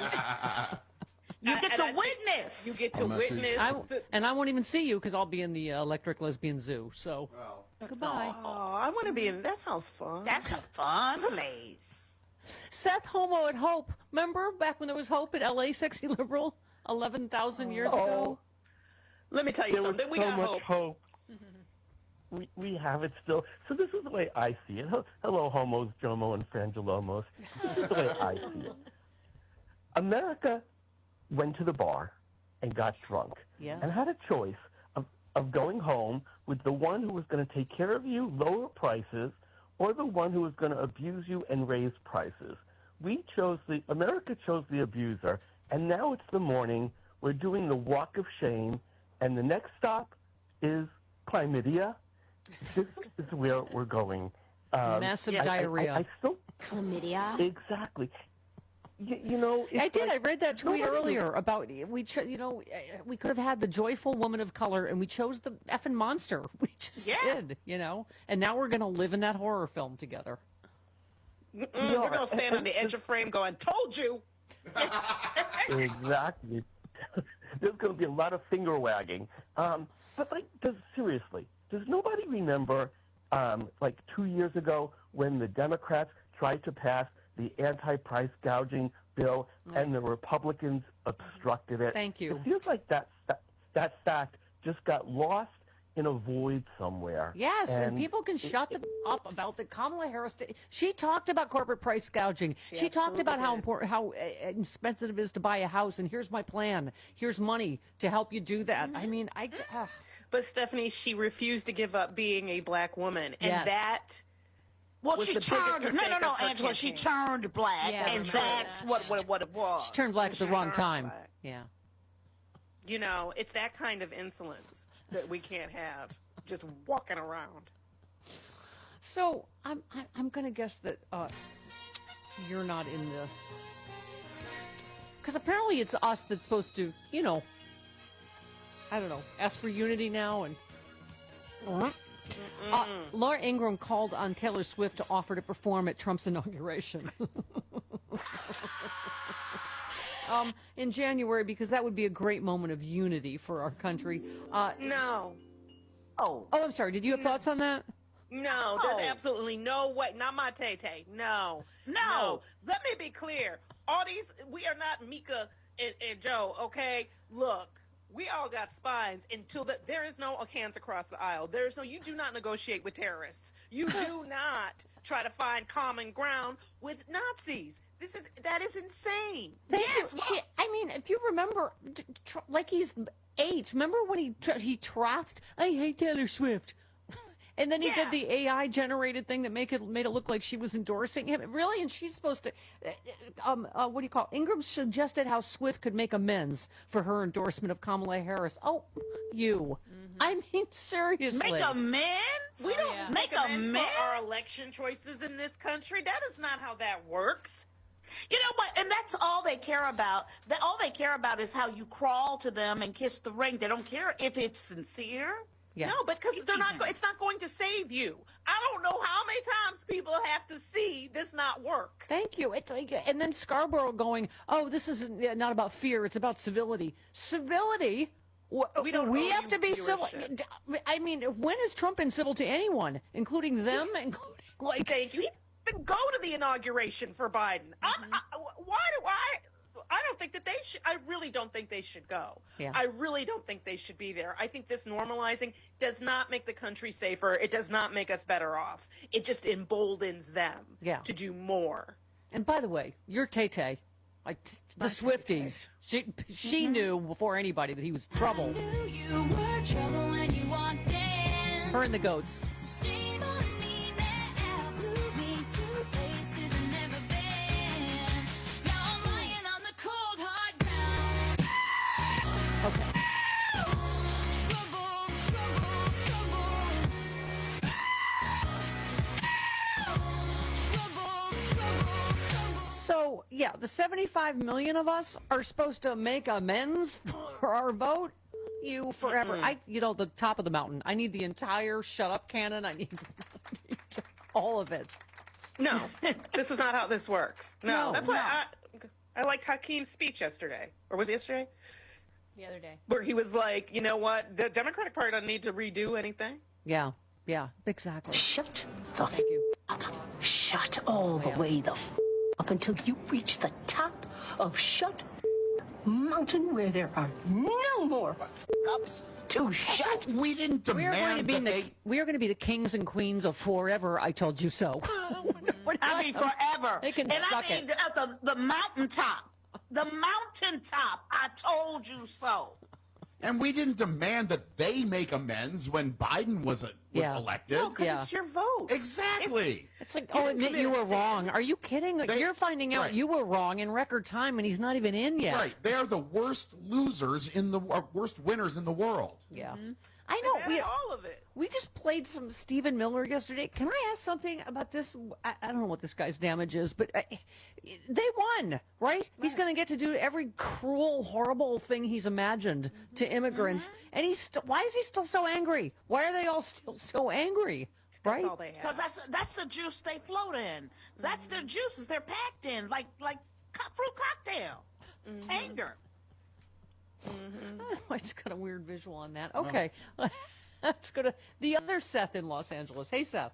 you get and to I witness. You get to witness. I, and I won't even see you because I'll be in the uh, Electric Lesbian Zoo. So goodbye. Oh, I want to be in. That sounds fun. That's a fun place. Seth Homo at Hope. Remember back when there was Hope at L A Sexy Liberal eleven thousand years Oh. ago? Let me tell you There something. was We so got much hope. hope. We, we have it still. So this is the way I see it. Hello, homos, Jomo, and Frangilomos. This is the way I see it. America went to the bar and got drunk Yes. and had a choice of, of going home with the one who was going to take care of you, lower prices, or the one who was going to abuse you and raise prices. We chose the, America chose the abuser, and now it's the morning. We're doing the walk of shame, and the next stop is chlamydia. This is where we're going. Um, Massive I- I- diarrhea. I, I still, Chlamydia? exactly. You, you know, it's I did. like- I read that tweet nobody- earlier about we. Cho- you know, uh, we could have had the joyful woman of color, and we chose the effing monster. We just Yeah. did. You know, and now we're gonna live in that horror film together. Mm-mm, we're gonna stand on the edge of frame, going, "Told you." Exactly. There's going to be a lot of finger wagging. Um, but like, does, seriously, does nobody remember, um, like two years ago, when the Democrats tried to pass the anti-price gouging bill and the Republicans obstructed it? Thank you. It feels like that that, that fact just got lost in a void somewhere. Yes, and, and people can it- shut them up about the Kamala Harris. She talked about corporate price gouging. She, She talked about how absolutely important, how uh, expensive it is to buy a house. And here's my plan. Here's money to help you do that. I mean, I. Uh, But Stephanie, she refused to give up being a black woman, and Yes. that. Well, was she the biggest turned. No, mistake no, no, of her Angela. She campaign. turned black, Yeah, and that's that's what, what what it was. she turned black at the She wrong turned time. black. Yeah. You know, it's that kind of insolence that we can't have just walking around. So I'm I- I'm going to guess that uh, you're not in the, because apparently it's us that's supposed to, you know, I don't know, ask for unity now. And uh, Laura Ingraham called on Taylor Swift to offer to perform at Trump's inauguration um, in January, because that would be a great moment of unity for our country. Uh, No. Oh, oh, I'm sorry. Did you have thoughts on that? No, there's absolutely no way. Not my Tay Tay. No. No. Let me be clear. All these, we are not Mika and, and Joe, okay? Look, We all got spines until the, there is no hands across the aisle. There is no, you do not negotiate with terrorists. You do not try to find common ground with Nazis. This is, that is insane. Thank yes, you. well, She, I mean, if you remember, t- tr- like he's eight. Remember when he tr- he trothed, I hate Taylor Swift. And then he Yeah. did the A I generated thing that make it made it look like she was endorsing him. Really? And she's supposed to, uh, um, uh, what do you call it? Ingram suggested how Swift could make amends for her endorsement of Kamala Harris. Oh, you. I mean, seriously. Make amends? We don't Yeah. make Make amends amends? for our election choices in this country. That is not how that works. You know what? And that's all they care about. That all they care about is how you crawl to them and kiss the ring. They don't care if it's sincere. Yeah. No, because they're not. Go- it's not going to save you. I don't know how many times people have to see this not work. Thank you. It's like, and then Scarborough going, oh, this is not about fear. It's about civility. Civility? Wh- We don't We owe have you to be civil. viewership. I mean, when has Trump been civil to anyone, including them, including like? Thank you. He didn't go to the inauguration for Biden. I, I, why do I? I don't think that they should. I really don't think they should go. Yeah. I really don't think they should be there. I think this normalizing does not make the country safer. It does not make us better off. It just emboldens them Yeah. to do more. And by the way, your Tay-Tay, like the Swifties, she she knew before anybody that he was trouble. You were trouble when you walked in. Her and the goats. Shame on me now. Blew me to places I've never been. Now I'm lying on the cold hard ground. Okay. Trouble, trouble, trouble. Trouble, trouble, trouble. So yeah, the seventy-five million of us are supposed to make amends for our vote. You forever. Mm-mm. I, you know, the top of the mountain. I need the entire shut up cannon. I need, I need all of it. No, this is not how this works. No, No, that's why I, I liked Hakeem's speech yesterday, or was it yesterday? The other day. Where he was like, you know what, the Democratic Party doesn't need to redo anything. Yeah, yeah, exactly. Shut the Thank you. up. Shut all the way the f- up until you reach the top of Shut Mountain where there are no more ups to shut. We didn't We are going to demand be that the they. we are going to be the kings and queens of forever. I told you so. I mean, forever. They can and suck I mean, it. at the, the mountaintop. The mountaintop. I told you so. And we didn't demand that they make amends when Biden was, a, was Yeah. elected. No, because Yeah. it's your vote. Exactly. It's like, You oh, didn't admit you commit a were sin. wrong. Are you kidding? They- You're finding out right. you were wrong in record time, and he's not even in yet. Right. They are the worst losers in the uh, worst winners in the world. Yeah. I know. We We, all of it. we just played some Stephen Miller yesterday. Can I ask something about this? I, I don't know what this guy's damage is, but I, they won, right? He's going to get to do every cruel, horrible thing he's imagined to immigrants. And he's st- why is he still so angry? Why are they all still so angry? Right? That's all they have. Because that's, that's the juice they float in. That's their juices they're packed in, like like co- fruit cocktail. Anger. I just got a weird visual on that. Okay. Let's go to the other Seth in Los Angeles. Hey, Seth.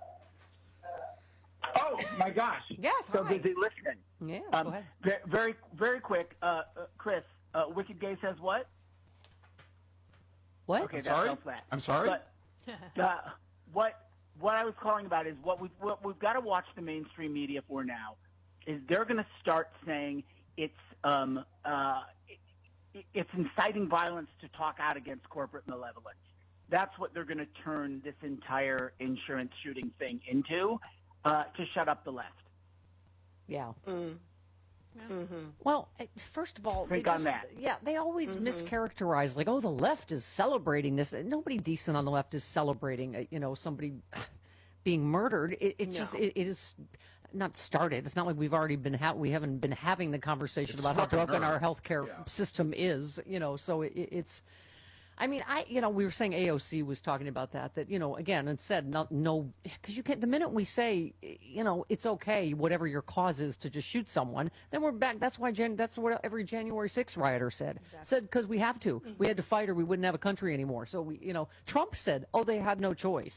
Oh my gosh! Yes, so hi. busy listening. Yeah, Um, go ahead. ve- Very, very quick, uh, uh, Chris. Uh, Wicked Gay says what? What? Okay, I'm that sorry? fell flat. I'm sorry? But uh, what what I was calling about is what we've what we've got to watch the mainstream media for now is they're going to start saying it's um, uh, it, it's inciting violence to talk out against corporate malevolence. That's what they're going to turn this entire insurance shooting thing into uh, to shut up the left. Yeah. Mm. Mm-hmm. Well, eh, first of all, Think they on just- that. Yeah, they always Mhm. mischaracterize, like, oh, the left is celebrating this. Nobody decent on the left is celebrating, uh, you know, somebody being murdered. It, it just No. it, it is not started. It's not like we've already been ha- we haven't been having the conversation It about how struck a broken nerve. our healthcare Yeah. system is, you know. So it, it, it's. I mean, I you know we were saying A O C was talking about that that you know again and said not no because you can't the minute we say you know it's okay whatever your cause is to just shoot someone then we're back. That's why Jan, that's what every January sixth rioter said said because we have to we had to fight or we wouldn't have a country anymore. So we you know Trump said oh they had no choice.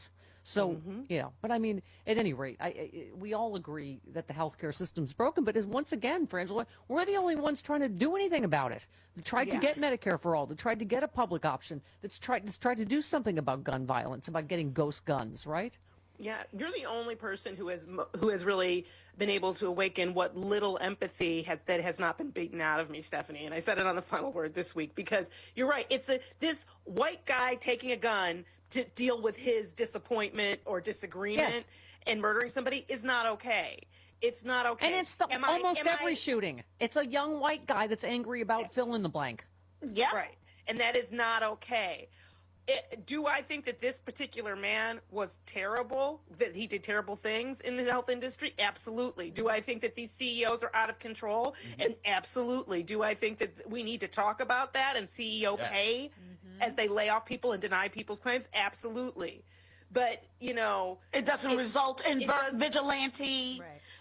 So, Mm-hmm. you know, but I mean, at any rate, I, I, we all agree that the healthcare system's broken. But as once again, Frangela, we're the only ones trying to do anything about it. They tried Yeah. to get Medicare for all. They tried to get a public option. That's tried, that's tried to do something about gun violence, about getting ghost guns, right? Yeah, you're the only person who has mo- who has really been able to awaken what little empathy has, that has not been beaten out of me, Stephanie. And I said it on the final word this week because you're right. It's a this white guy taking a gun to deal with his disappointment or disagreement Yes. and murdering somebody is not okay. It's not okay. And it's the, Am I- almost am every I- shooting. It's a young white guy that's angry about fill in the blank. Yeah. Right. And that is not okay. It, do I think that this particular man was terrible, that he did terrible things in the health industry? Absolutely. Do I think that these C E Os are out of control? And absolutely. Do I think that we need to talk about that and C E O Yes. pay as they lay off people and deny people's claims? Absolutely. But, you know, It doesn't result in it ver- does- vigilante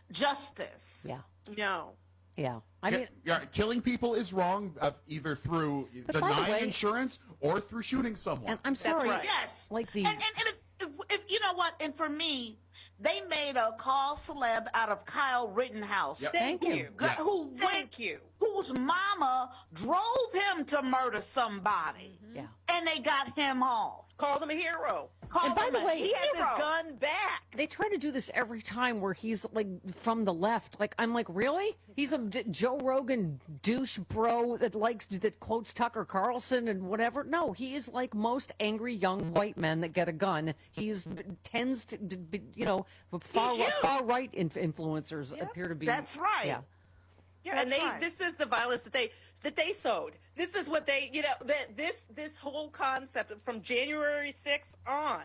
justice. Yeah. No. Yeah. I Ki- mean, yeah, killing people is wrong, uh, either through But by the denying way- insurance or through shooting someone. and I'm sorry. Yes. Like the And, and, and if, if, if, you know what, and for me, they made a call celeb out of Kyle Rittenhouse. Yep. Thank who you. got- Yes. Who Thank went- you. Whose mama drove him to murder somebody. Yeah. And they got him off. Called him a hero. Called And by him the a way, He has hero. his gun back. They try to do this every time where he's like from the left. Like I'm like, really? He's a D- Joe Rogan douche bro that likes that quotes Tucker Carlson and whatever. No, he is like most angry young white men that get a gun. He's tends to, to be, you know, far He's you. far right inf- influencers appear to be. That's right. Yeah. Yeah, and That's they right. this is the violence that they that they sowed. This is what they, you know, that this this whole concept from January sixth on,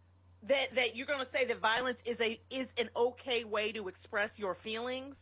that that you're going to say that violence is a is an okay way to express your feelings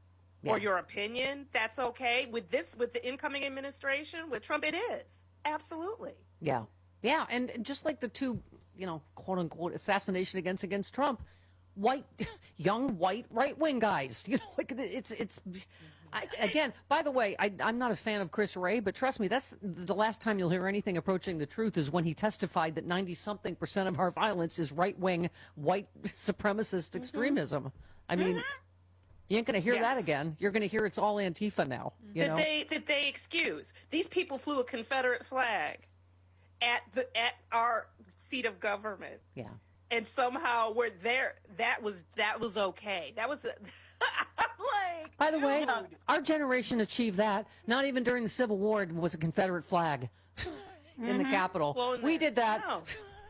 or Yeah. your opinion. That's okay with this with the incoming administration with Trump. It is absolutely. Yeah. Yeah. And just like the two, you know, quote unquote assassination against against Trump, white, young white right wing guys. You know, like it's it's. I, again, by the way, I, I'm not a fan of Chris Wray, but trust me, that's the last time you'll hear anything approaching the truth is when he testified that ninety something percent of our violence is right wing, white supremacist extremism. I mean, you ain't going to hear Yes. that again. You're going to hear it's all Antifa now. You that know? they that they excuse. These people flew a Confederate flag at the at our seat of government. Yeah. And somehow we're there. That was that was okay. That was. A, I'm like. By the way, dude. our generation achieved that. Not even during the Civil War was a Confederate flag in the Capitol. Well, in we the- did that. no.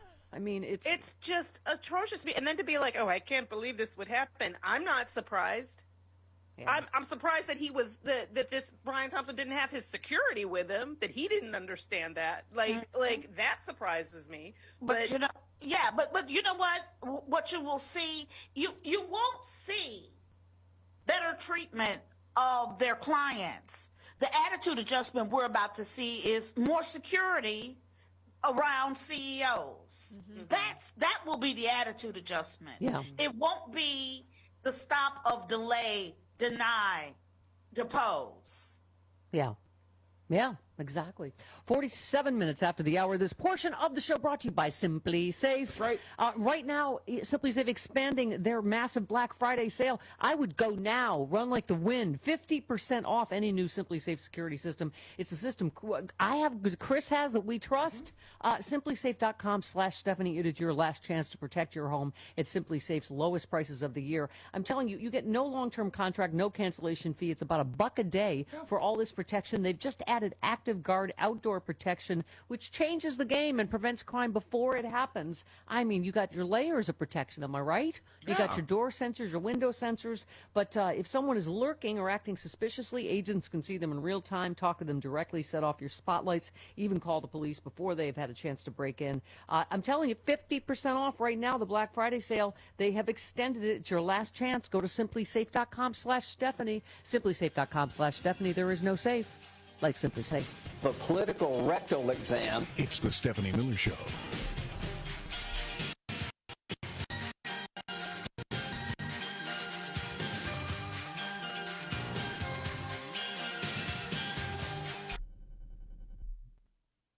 I mean, it's It's just atrocious. And then to be like, oh, I can't believe this would happen. I'm not surprised. Yeah. I'm, I'm surprised that he was that that this Brian Thompson didn't have his security with him. That he didn't understand that. Like like that surprises me. But, But, you know, yeah, but but you know what? W- What you will see, you you won't see better treatment of their clients. The attitude adjustment we're about to see is more security around C E Os. That's that will be the attitude adjustment. Yeah. It won't be the stop of delay, deny, depose. yeah. Yeah, exactly. forty-seven minutes after the hour, this portion of the show brought to you by Simply Safe. Right. Uh, right now, Simply Safe expanding their massive Black Friday sale. I would go now, run like the wind, fifty percent off any new Simply Safe security system. It's a system I have, Chris has that we trust. Uh, simply safe dot com slash Stephanie. It is your last chance to protect your home. It's Simply Safe's lowest prices of the year. I'm telling you, you get no long-term contract, no cancellation fee. It's about a buck a day for all this protection. They've just added Active Guard outdoor protection, which changes the game and prevents crime before it happens. I mean, you got your layers of protection, am I right? You got Yeah. your door sensors, your window sensors, but uh, if someone is lurking or acting suspiciously, agents can see them in real time, talk to them directly, set off your spotlights, even call the police before they've had a chance to break in. Uh, I'm telling you, fifty percent off right now, the Black Friday sale. They have extended it. It's your last chance. Go to simply safe dot com slash Stephanie. simply safe dot com slash Stephanie. There is no safe like Simply Safe. The political rectal exam. It's the Stephanie Miller Show. Don't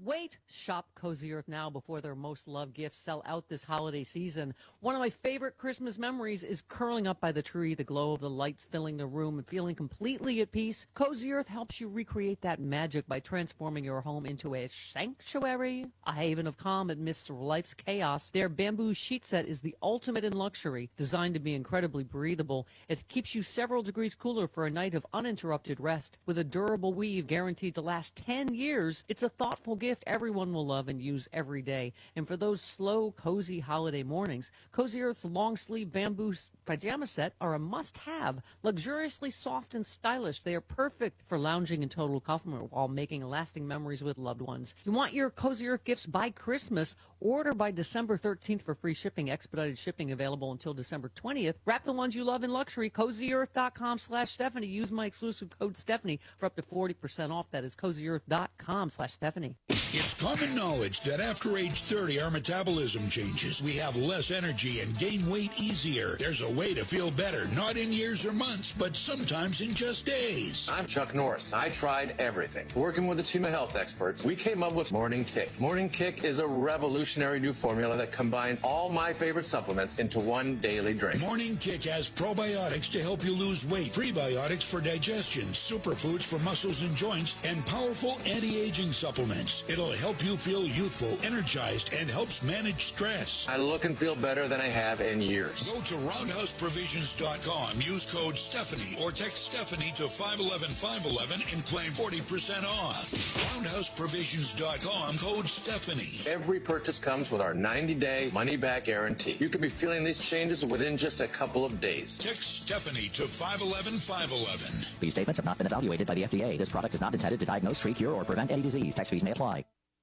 wait. Shop Cozy Earth now before their most loved gifts sell out this holiday season. One of my favorite Christmas memories is curling up by the tree, the glow of the lights filling the room and feeling completely at peace. Cozy Earth helps you recreate that magic by transforming your home into a sanctuary, a haven of calm amidst life's chaos. Their bamboo sheet set is the ultimate in luxury, designed to be incredibly breathable. It keeps you several degrees cooler for a night of uninterrupted rest. With a durable weave guaranteed to last ten years, it's a thoughtful gift everyone will love and use every day. And for those slow, cozy holiday mornings, Cozy Earth's long-sleeve bamboo pajama set are a must-have. Luxuriously soft and stylish, they are perfect for lounging in total comfort while making lasting memories with loved ones. You want your Cozy Earth gifts by Christmas? Order by December thirteenth for free shipping. Expedited shipping available until December twentieth. Wrap the ones you love in luxury. CozyEarth.com slash Stephanie. Use my exclusive code Stephanie for up to forty percent off. That is CozyEarth.com slash Stephanie. It's common knowledge that after age thirty, our metabolism changes. We have less energy and gain weight easier. There's a way to feel better, not in years or months, but sometimes in just days. I'm Chuck Norris. I tried everything. Working with a team of health experts, we came up with Morning Kick. Morning Kick is a revolutionary new formula that combines all my favorite supplements into one daily drink. Morning Kick has probiotics to help you lose weight, prebiotics for digestion, superfoods for muscles and joints, and powerful anti-aging supplements. It'll help you feel youthful, energized, and helps manage stress. I look and feel better than I have in years. Go to roundhouse provisions dot com, use code Stephanie, or text Stephanie to five one one five one one and claim forty percent off. roundhouse provisions dot com, code Stephanie. Every purchase comes with our ninety-day money-back guarantee. You could be feeling these changes within just a couple of days. Text Stephanie to five one one five one one. These statements have not been evaluated by the F D A. This product is not intended to diagnose, treat, cure, or prevent any disease. Tax fees may apply.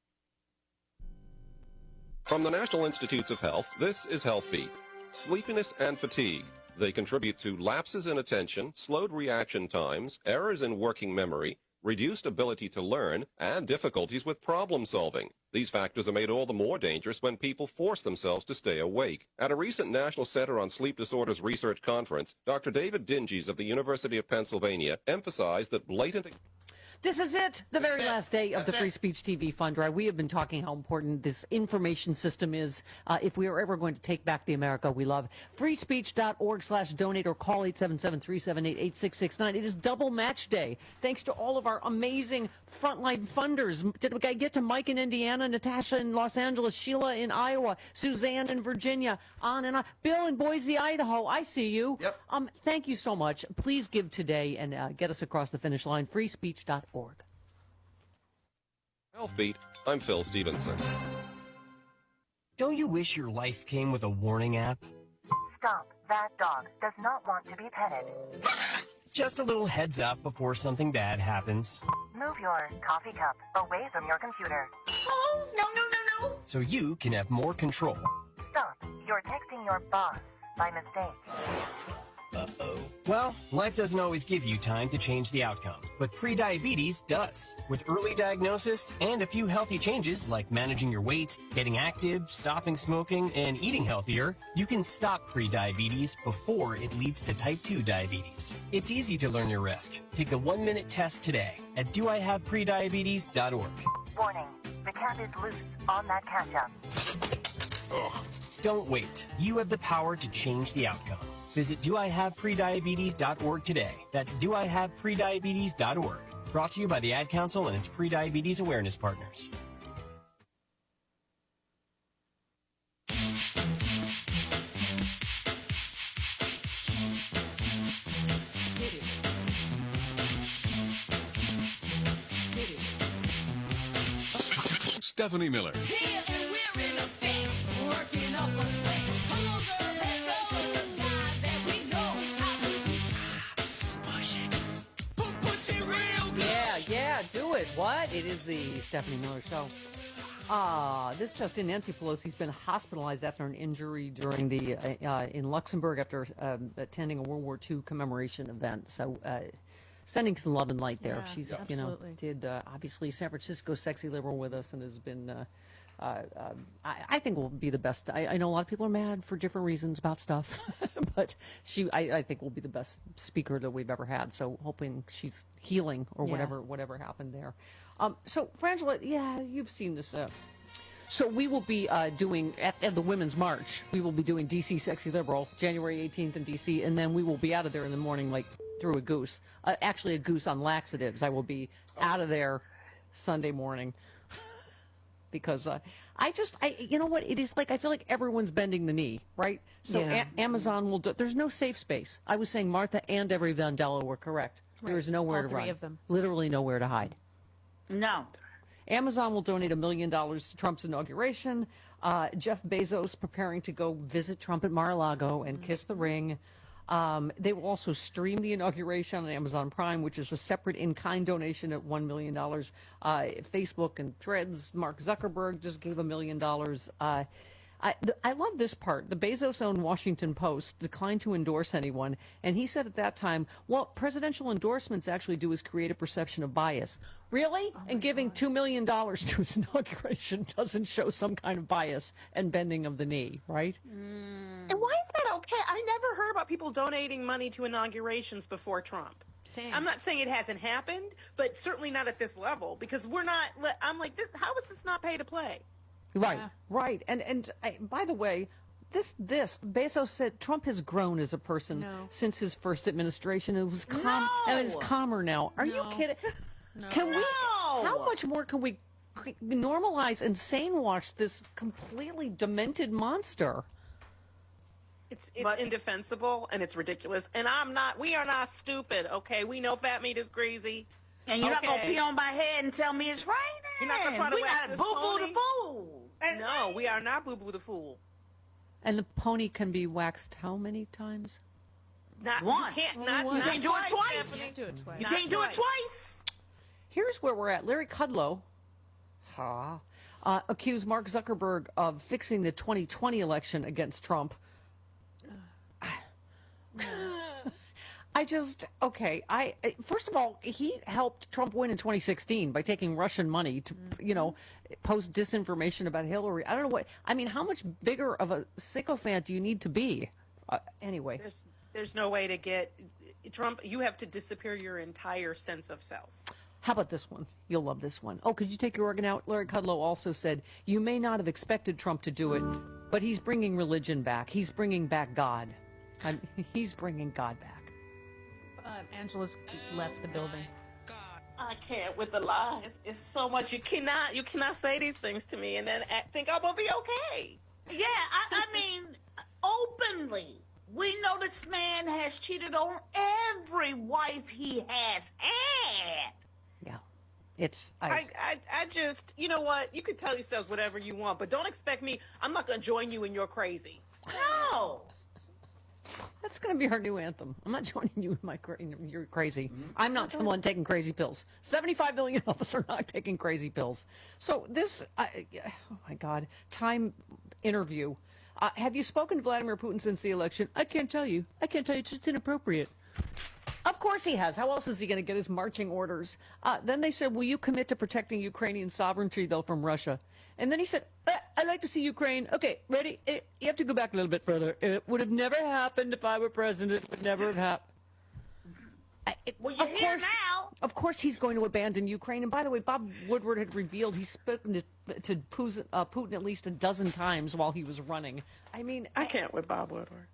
From the National Institutes of Health, this is HealthBeat. Sleepiness and fatigue. They contribute to lapses in attention, slowed reaction times, errors in working memory, reduced ability to learn, and difficulties with problem solving. These factors are made all the more dangerous when people force themselves to stay awake. At a recent National Center on Sleep Disorders research conference, Doctor David Dinges of the University of Pennsylvania emphasized that blatant... This is it, the very last day of the That's Free it. Speech T V Fund Drive. We have been talking how important this information system is uh, if we are ever going to take back the America we love. freespeech.org slash donate or call eight seven seven, three seven eight, eight six six nine. It is double match day. Thanks to all of our amazing frontline funders. Did I get to Mike in Indiana, Natasha in Los Angeles, Sheila in Iowa, Suzanne in Virginia, on and on. Bill in Boise, Idaho. I see you. Yep. Um, thank you so much. Please give today and uh, get us across the finish line. freespeech dot org. HealthBeat, I'm Phil Stevenson. Don't you wish your life came with a warning app? Stop. That dog does not want to be petted. Just a little heads up before something bad happens. Move your coffee cup away from your computer. Oh, no, no, no, no. So you can have more control. Stop. You're texting your boss by mistake. Uh-oh. Well, life doesn't always give you time to change the outcome, but prediabetes does. With early diagnosis and a few healthy changes like managing your weight, getting active, stopping smoking, and eating healthier, you can stop prediabetes before it leads to type two diabetes. It's easy to learn your risk. Take the one-minute test today at do I have prediabetes dot org. Warning. The cap is loose on that ketchup. Ugh. Don't wait. You have the power to change the outcome. Visit do I have prediabetes dot org today. That's do I have prediabetes dot org. Brought to you by the Ad Council and its prediabetes awareness partners. Stephanie Miller. Yeah, do it. What? It is the Stephanie Miller Show. Uh, this just in, Nancy Pelosi's been hospitalized after an injury during the uh, uh, in Luxembourg after um, attending a World War Two commemoration event. So uh, sending some love and light there. Yeah, She's, yeah. you know, Absolutely. did uh, obviously San Francisco sexy liberal with us and has been uh, uh, um, I, I think will be the best. I, I know a lot of people are mad for different reasons about stuff, but she, I, I think, will be the best speaker that we've ever had. So hoping she's healing or Yeah. whatever whatever happened there. Um, so, Frangela, yeah, you've seen this. Uh, so we will be uh, doing, at, at the Women's March, we will be doing D C Sexy Liberal, January eighteenth in D C, and then we will be out of there in the morning like through a goose. Uh, actually, a goose on laxatives. I will be out of there Sunday morning. Because uh, I just, I you know what, it is like, I feel like everyone's bending the knee, right? So Yeah. a- Amazon will do, there's no safe space. I was saying Martha and Every Vandello were correct. There Right. is nowhere All to three run. of them. Literally nowhere to hide. No. Amazon will donate a million dollars to Trump's inauguration. Uh, Jeff Bezos preparing to go visit Trump at Mar-a-Lago and kiss the ring. Um, they will also stream the inauguration on Amazon Prime, which is a separate in-kind donation at one million dollars. Uh, Facebook and Threads, Mark Zuckerberg just gave a million dollars. Uh, I, th- I love this part. The Bezos-owned Washington Post declined to endorse anyone, and he said at that time, what presidential endorsements actually do is create a perception of bias. Really? Oh and giving two million dollars to his inauguration doesn't show some kind of bias and bending of the knee, right? And why is that okay? I never heard about people donating money to inaugurations before Trump. Same. I'm not saying it hasn't happened, but certainly not at this level because we're not. le- I'm like, this, how is this not pay to play? Right, right. And and I, by the way, this this Bezos said Trump has grown as a person No. since his first administration. It was calm. No. And it's calmer now. Are you No. kidding? No. Can we? No. How much more can we normalize and sane wash this completely demented monster? It's it's But- indefensible and it's ridiculous. And I'm not. We are not stupid. Okay, we know fat meat is greasy. And you're not gonna Okay. pee on my head and tell me it's raining. You're not gonna try to we wax not this boo boo pony? the fool. And No, we are not Boo Boo the Fool. And the pony can be waxed how many times? Not Once. You can't, Only not, once. not You can't do it twice. Stephanie. Do it twice. You Not can't do it twice. twice. Here's where we're at. Larry Kudlow, ha, uh, accused Mark Zuckerberg of fixing the twenty twenty election against Trump. I just, okay, I first of all, he helped Trump win in twenty sixteen by taking Russian money to, you know, post disinformation about Hillary. I don't know what, I mean, how much bigger of a sycophant do you need to be? Uh, anyway. There's there's no way to get Trump. You have to disappear your entire sense of self. How about this one? You'll love this one. Oh, could you take your organ out? Larry Kudlow also said, you may not have expected Trump to do it, but he's bringing religion back. He's bringing back God. I'm, he's bringing God back. Uh, Angela's left the building. I can't with the lies. It's so much. You cannot you cannot say these things to me and then act, think I'm gonna be okay. Yeah, I, I mean, openly. We know this man has cheated on every wife he has had. Yeah. It's, I, I, I, I just, you know what? You can tell yourselves whatever you want, but don't expect me. I'm not gonna join you in your crazy. No. that's going to be our new anthem. I'm not joining you in my, cra- you're crazy. I'm not someone taking crazy pills. seventy-five million of us are not taking crazy pills. So this, I, oh my God, Time interview. Uh, have you spoken to Vladimir Putin since the election? I can't tell you. I can't tell you. It's just inappropriate. Of course he has. How else is he going to get his marching orders? Uh, then they said, will you commit to protecting Ukrainian sovereignty, though, from Russia? And then he said, uh, I'd like to see Ukraine. Okay, ready? Uh, you have to go back a little bit further. It would have never happened if I were president. It would never have happened. I, it, Well, you're of here course, now. Of course he's going to abandon Ukraine. And by the way, Bob Woodward had revealed he's spoken to, to Putin, uh, Putin at least a dozen times while he was running. I mean, I can't with Bob Woodward.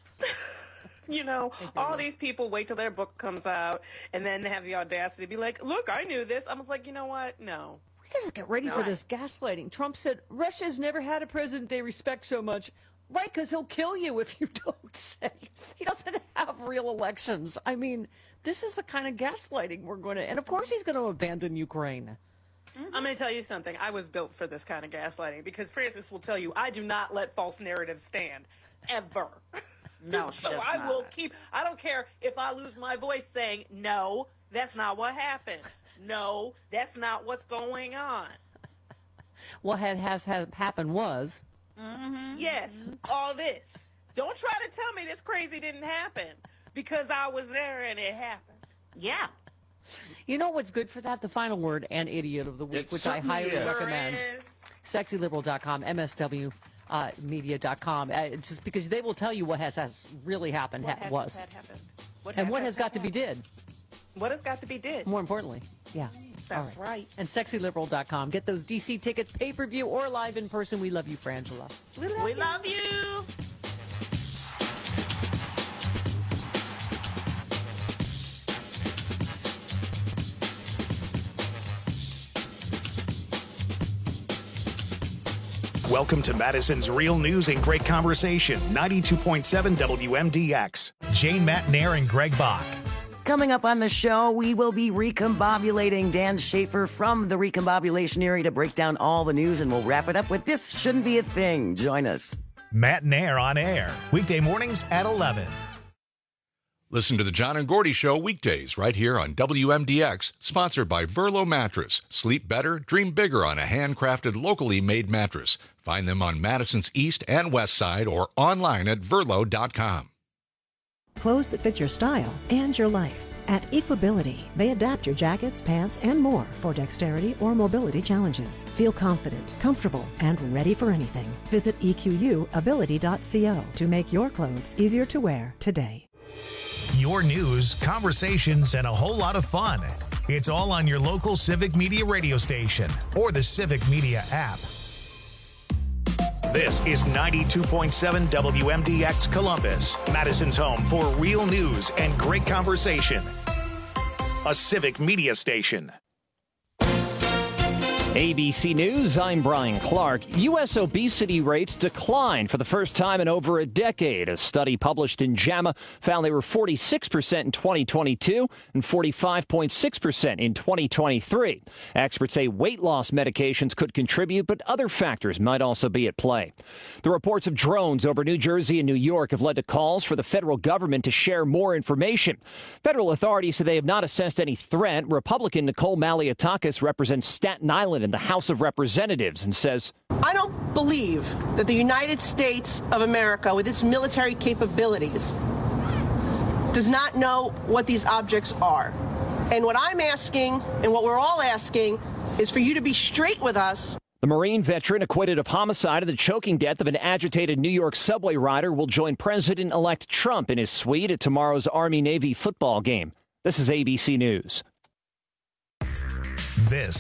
You know, all these people wait till their book comes out and then have the audacity to be like, look, I knew this. I was like, you know what? No. We gotta get ready No. for this gaslighting. Trump said, Russia's never had a president they respect so much. Right, because he'll kill you if you don't say. He doesn't have real elections. I mean, this is the kind of gaslighting we're going to... And of course he's going to abandon Ukraine. I'm going to tell you something. I was built for this kind of gaslighting because Francis will tell you I do not let false narratives stand. Ever. No, she So does I not. will keep, I don't care if I lose my voice saying, no, that's not what happened. No, that's not what's going on. What had has had happened was... Mm-hmm. Yes, all this. Don't try to tell me this crazy didn't happen because I was there and it happened. Yeah. You know what's good for that? The final word and idiot of the week, It which I certainly highly is. recommend. There is. sexy liberal dot com, M S W uh, media dot com, uh, just because they will tell you what has, has really happened, What ha- has, was. had happened? What and has, what has, has got to be did. What has got to be did? More importantly, yeah. That's All right. right. And sexy liberal dot com. Get those D C tickets, pay-per-view or live in person. We love you, Frangela. We love, we you. love you. Welcome to Madison's Real News and Great Conversation, ninety-two point seven W M D X. Jane Matt Nair and Greg Bach. Coming up on the show, we will be recombobulating Dan Schaefer from the recombobulation area to break down all the news, and we'll wrap it up with This Shouldn't Be a Thing. Join us. Matt Nair on air, weekday mornings at eleven. Listen to the John and Gordy Show weekdays right here on W M D X, sponsored by Verlo Mattress. Sleep better, dream bigger on a handcrafted, locally made mattress. Find them on Madison's East and West Side or online at verlo dot com. Clothes that fit your style and your life. At Equability, they adapt your jackets, pants, and more for dexterity or mobility challenges. Feel confident, comfortable, and ready for anything. Visit E Q U ability dot co to make your clothes easier to wear today. Your news, conversations, and a whole lot of fun. It's all on your local Civic Media radio station or the Civic Media app. This is ninety-two point seven W M D X Columbus, Madison's home for real news and great conversation. A Civic Media station. A B C News, I'm Brian Clark. U S obesity rates declined for the first time in over a decade. A study published in JAMA found they were forty-six percent in twenty twenty-two and forty-five point six percent in twenty twenty-three. Experts say weight loss medications could contribute, but other factors might also be at play. The reports of drones over New Jersey and New York have led to calls for the federal government to share more information. Federal authorities say they have not assessed any threat. Republican Nicole Malliotakis represents Staten Island in the House of Representatives and says, I don't believe that the United States of America, with its military capabilities, does not know what these objects are. And what I'm asking, and what we're all asking, is for you to be straight with us. The Marine veteran acquitted of homicide and the choking death of an agitated New York subway rider will join President-elect Trump in his suite at tomorrow's Army-Navy football game. This is A B C News. This